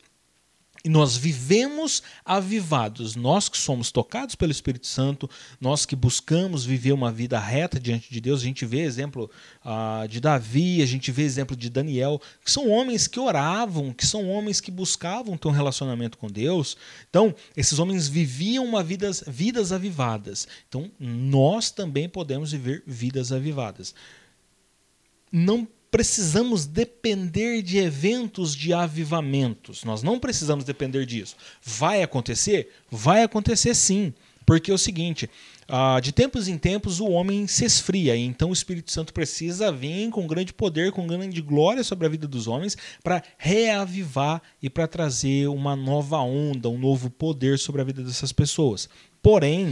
E nós vivemos avivados, nós que somos tocados pelo Espírito Santo, nós que buscamos viver uma vida reta diante de Deus. A gente vê exemplo uh, de Davi, a gente vê exemplo de Daniel, que são homens que oravam, que são homens que buscavam ter um relacionamento com Deus. Então, esses homens viviam uma vida, vidas avivadas. Então, nós também podemos viver vidas avivadas. Não precisamos depender de eventos de avivamentos. Nós não precisamos depender disso. Vai acontecer? Vai acontecer sim. Porque é o seguinte, uh, de tempos em tempos o homem se esfria, e então o Espírito Santo precisa vir com grande poder, com grande glória sobre a vida dos homens, para reavivar e para trazer uma nova onda, um novo poder sobre a vida dessas pessoas. Porém,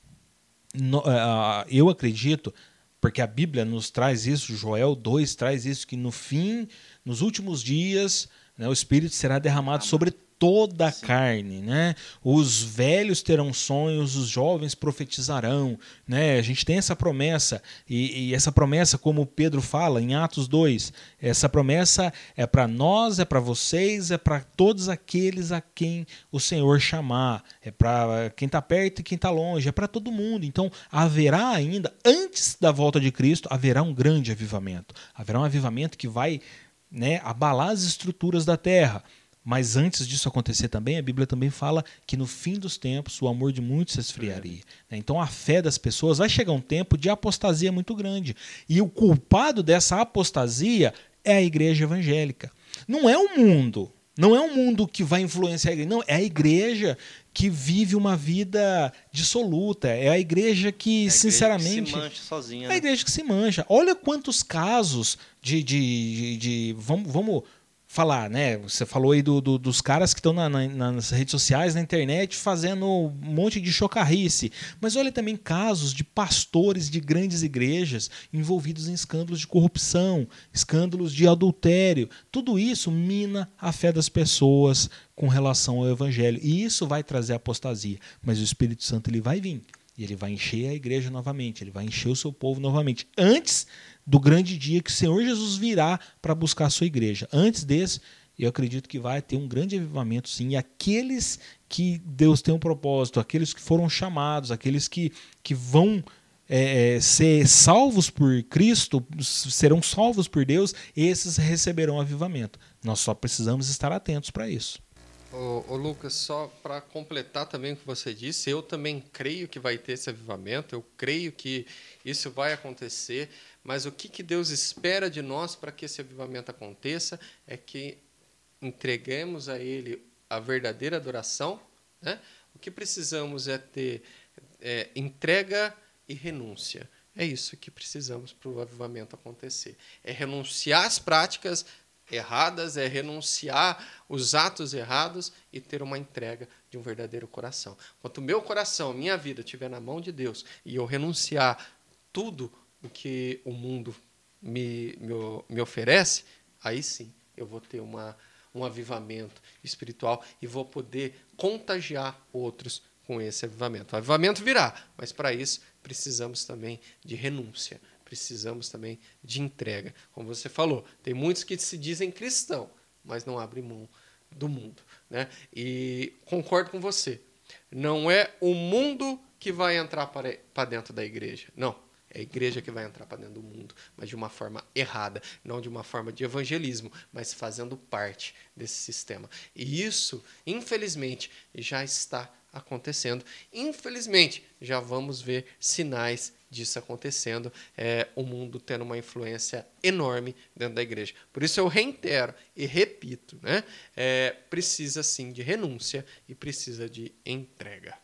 no, uh, eu acredito, porque a Bíblia nos traz isso, Joel dois traz isso, que no fim, nos últimos dias, né, o Espírito será derramado sobre toda a Sim. carne, né? Os velhos terão sonhos, os jovens profetizarão, né? A gente tem essa promessa, e, e essa promessa, como Pedro fala em Atos dois, essa promessa é para nós, é para vocês, é para todos aqueles a quem o Senhor chamar, é para quem está perto e quem está longe, é para todo mundo. Então haverá ainda, antes da volta de Cristo, haverá um grande avivamento, haverá um avivamento que vai, né, abalar as estruturas da terra. Mas antes disso acontecer também, a Bíblia também fala que no fim dos tempos o amor de muitos se esfriaria. É. Então a fé das pessoas vai chegar um tempo de apostasia muito grande. E o culpado dessa apostasia é a igreja evangélica. Não é o mundo, não é o mundo que vai influenciar a igreja, não, é a igreja que vive uma vida dissoluta, é a igreja que, é a sinceramente... igreja que se mancha sozinha. É a igreja que se mancha. Olha quantos casos de... de, de, de vamos... vamos falar, né? Você falou aí do, do, dos caras que estão na, na, nas redes sociais, na internet, fazendo um monte de chocarrice. Mas olha também casos de pastores de grandes igrejas envolvidos em escândalos de corrupção, escândalos de adultério. Tudo isso mina a fé das pessoas com relação ao evangelho. E isso vai trazer apostasia. Mas o Espírito Santo ele vai vir. E ele vai encher a igreja novamente. Ele vai encher o seu povo novamente. Antes do grande dia que o Senhor Jesus virá para buscar a sua igreja. Antes desse, eu acredito que vai ter um grande avivamento, sim. E aqueles que Deus tem um propósito, aqueles que foram chamados, aqueles que, que vão é, ser salvos por Cristo, serão salvos por Deus, esses receberão avivamento. Nós só precisamos estar atentos para isso. Ô, ô Lucas, só para completar também o que você disse, eu também creio que vai ter esse avivamento, eu creio que isso vai acontecer, mas o que, que Deus espera de nós para que esse avivamento aconteça é que entreguemos a Ele a verdadeira adoração, né? O que precisamos é ter é, entrega e renúncia. É isso que precisamos para o avivamento acontecer. É renunciar às práticas erradas, é renunciar os atos errados e ter uma entrega de um verdadeiro coração. Quanto o meu coração, minha vida estiver na mão de Deus e eu renunciar tudo o que o mundo me, me, me oferece, aí sim eu vou ter uma, um avivamento espiritual e vou poder contagiar outros com esse avivamento. O avivamento virá, mas para isso precisamos também de renúncia. Precisamos também de entrega. Como você falou, tem muitos que se dizem cristão, mas não abrem mão do mundo, né? E concordo com você. Não é o mundo que vai entrar para, para dentro da igreja. Não. É a igreja que vai entrar para dentro do mundo, mas de uma forma errada, não de uma forma de evangelismo, mas fazendo parte desse sistema. E isso, infelizmente, já está acontecendo. Infelizmente, já vamos ver sinais disso acontecendo, é, o mundo tendo uma influência enorme dentro da igreja. Por isso eu reitero e repito, né? É, precisa sim de renúncia e precisa de entrega.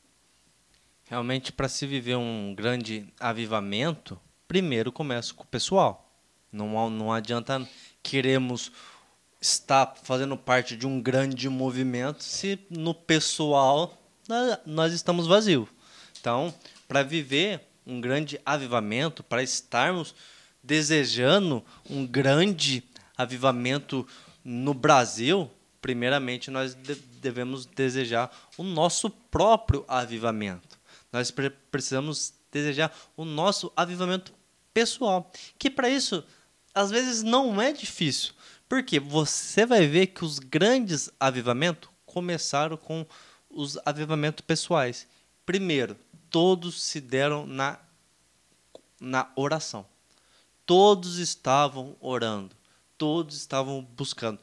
Realmente, para se viver um grande avivamento, primeiro começa com o pessoal. Não, não adianta queremos estar fazendo parte de um grande movimento se no pessoal nós estamos vazios. Então, para viver um grande avivamento, para estarmos desejando um grande avivamento no Brasil, primeiramente nós devemos desejar o nosso próprio avivamento. Nós precisamos desejar o nosso avivamento pessoal, que para isso, às vezes, não é difícil, porque você vai ver que os grandes avivamentos começaram com os avivamentos pessoais. Primeiro, todos se deram na, na oração. Todos estavam orando. Todos estavam buscando.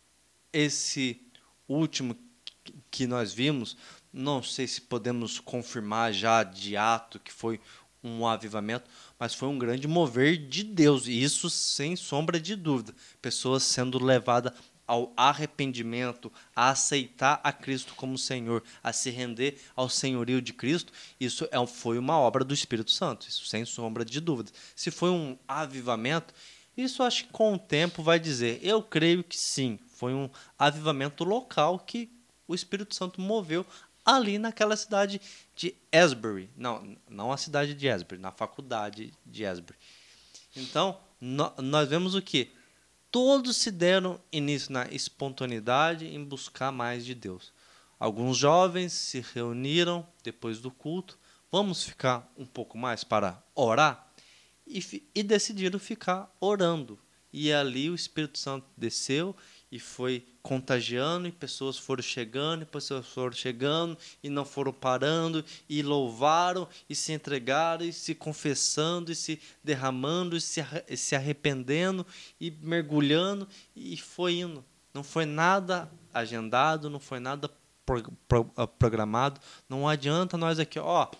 Esse último que nós vimos, não sei se podemos confirmar já de ato que foi um um avivamento, mas foi um grande mover de Deus, e isso sem sombra de dúvida. Pessoas sendo levadas ao arrependimento, a aceitar a Cristo como Senhor, a se render ao senhorio de Cristo, isso é, foi uma obra do Espírito Santo, isso sem sombra de dúvida. Se foi um avivamento, isso acho que com o tempo vai dizer. Eu creio que sim, foi um avivamento local que o Espírito Santo moveu ali naquela cidade de Asbury. Não, não a cidade de Asbury, na faculdade de Asbury. Então, no, nós vemos o quê? Todos se deram início na espontaneidade em buscar mais de Deus. Alguns jovens se reuniram depois do culto. Vamos ficar um pouco mais para orar? E, e decidiram ficar orando. E ali o Espírito Santo desceu e foi contagiando, e pessoas foram chegando, e pessoas foram chegando, e não foram parando, e louvaram, e se entregaram, e se confessando, e se derramando, e se, e se arrependendo, e mergulhando, e foi indo. Não foi nada agendado, não foi nada pro, pro, programado. Não adianta nós aqui, ó,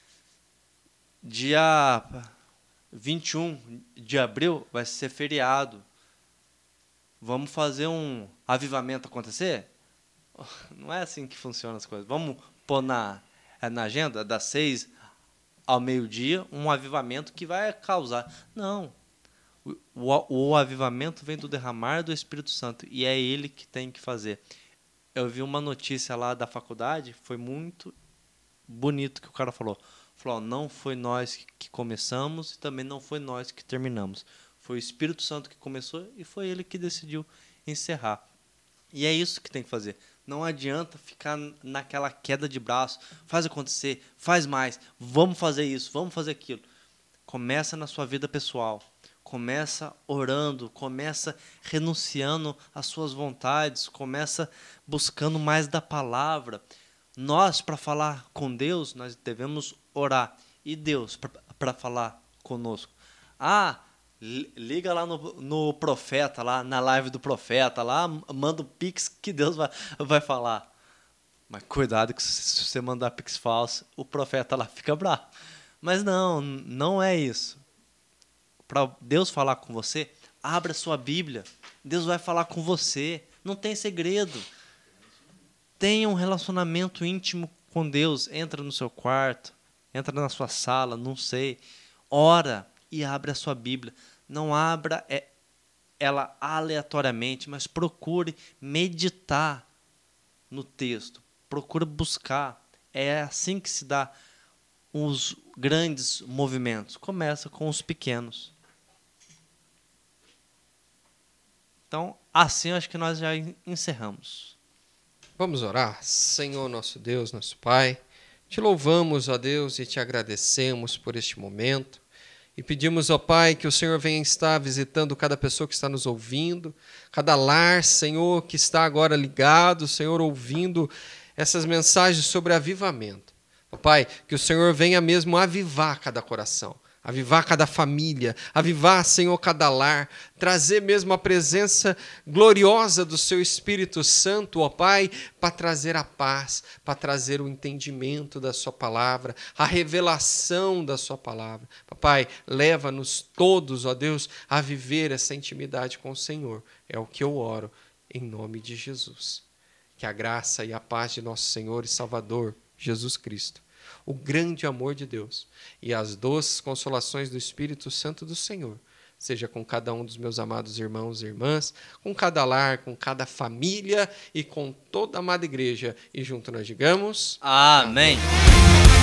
dia vinte e um de abril vai ser feriado. Vamos fazer um avivamento acontecer? Não é assim que funcionam as coisas. Vamos pôr na, na agenda, das seis ao meio-dia, um avivamento que vai causar. Não. O, o, o avivamento vem do derramar do Espírito Santo, e é ele que tem que fazer. Eu vi uma notícia lá da faculdade, foi muito bonito que o cara falou. Falou, não foi nós que começamos e também não foi nós que terminamos. Foi o Espírito Santo que começou e foi ele que decidiu encerrar. E é isso que tem que fazer. Não adianta ficar naquela queda de braço. Faz acontecer, faz mais. Vamos fazer isso, vamos fazer aquilo. Começa na sua vida pessoal. Começa orando, começa renunciando às suas vontades, começa buscando mais da palavra. Nós, para falar com Deus, nós devemos orar. E Deus, para falar conosco. Ah, liga lá no, no profeta, lá na live do profeta, lá, manda o pix que Deus vai, vai falar. Mas cuidado que se você mandar pix falso, o profeta lá fica bravo. Mas não, não é isso. Para Deus falar com você, abra sua Bíblia. Deus vai falar com você. Não tem segredo. Tenha um relacionamento íntimo com Deus. Entra no seu quarto, entra na sua sala, não sei. Ora e abre a sua Bíblia. Não abra ela aleatoriamente, mas procure meditar no texto. Procure buscar. É assim que se dá os grandes movimentos. Começa com os pequenos. Então, assim eu acho que nós já encerramos. Vamos orar? Senhor, nosso Deus, nosso Pai, te louvamos, ó Deus, e te agradecemos por este momento. E pedimos, ó Pai, que o Senhor venha estar visitando cada pessoa que está nos ouvindo, cada lar, Senhor, que está agora ligado, Senhor, ouvindo essas mensagens sobre avivamento. Ó Pai, que o Senhor venha mesmo avivar cada coração, avivar cada família, avivar, Senhor, cada lar, trazer mesmo a presença gloriosa do Seu Espírito Santo, ó Pai, para trazer a paz, para trazer o entendimento da Sua palavra, a revelação da Sua palavra. Papai, leva-nos todos, ó Deus, a viver essa intimidade com o Senhor. É o que eu oro, em nome de Jesus. Que a graça e a paz de nosso Senhor e Salvador, Jesus Cristo, o grande amor de Deus e as doces consolações do Espírito Santo do Senhor, seja com cada um dos meus amados irmãos e irmãs, com cada lar, com cada família e com toda a amada igreja. E junto nós digamos... Amém.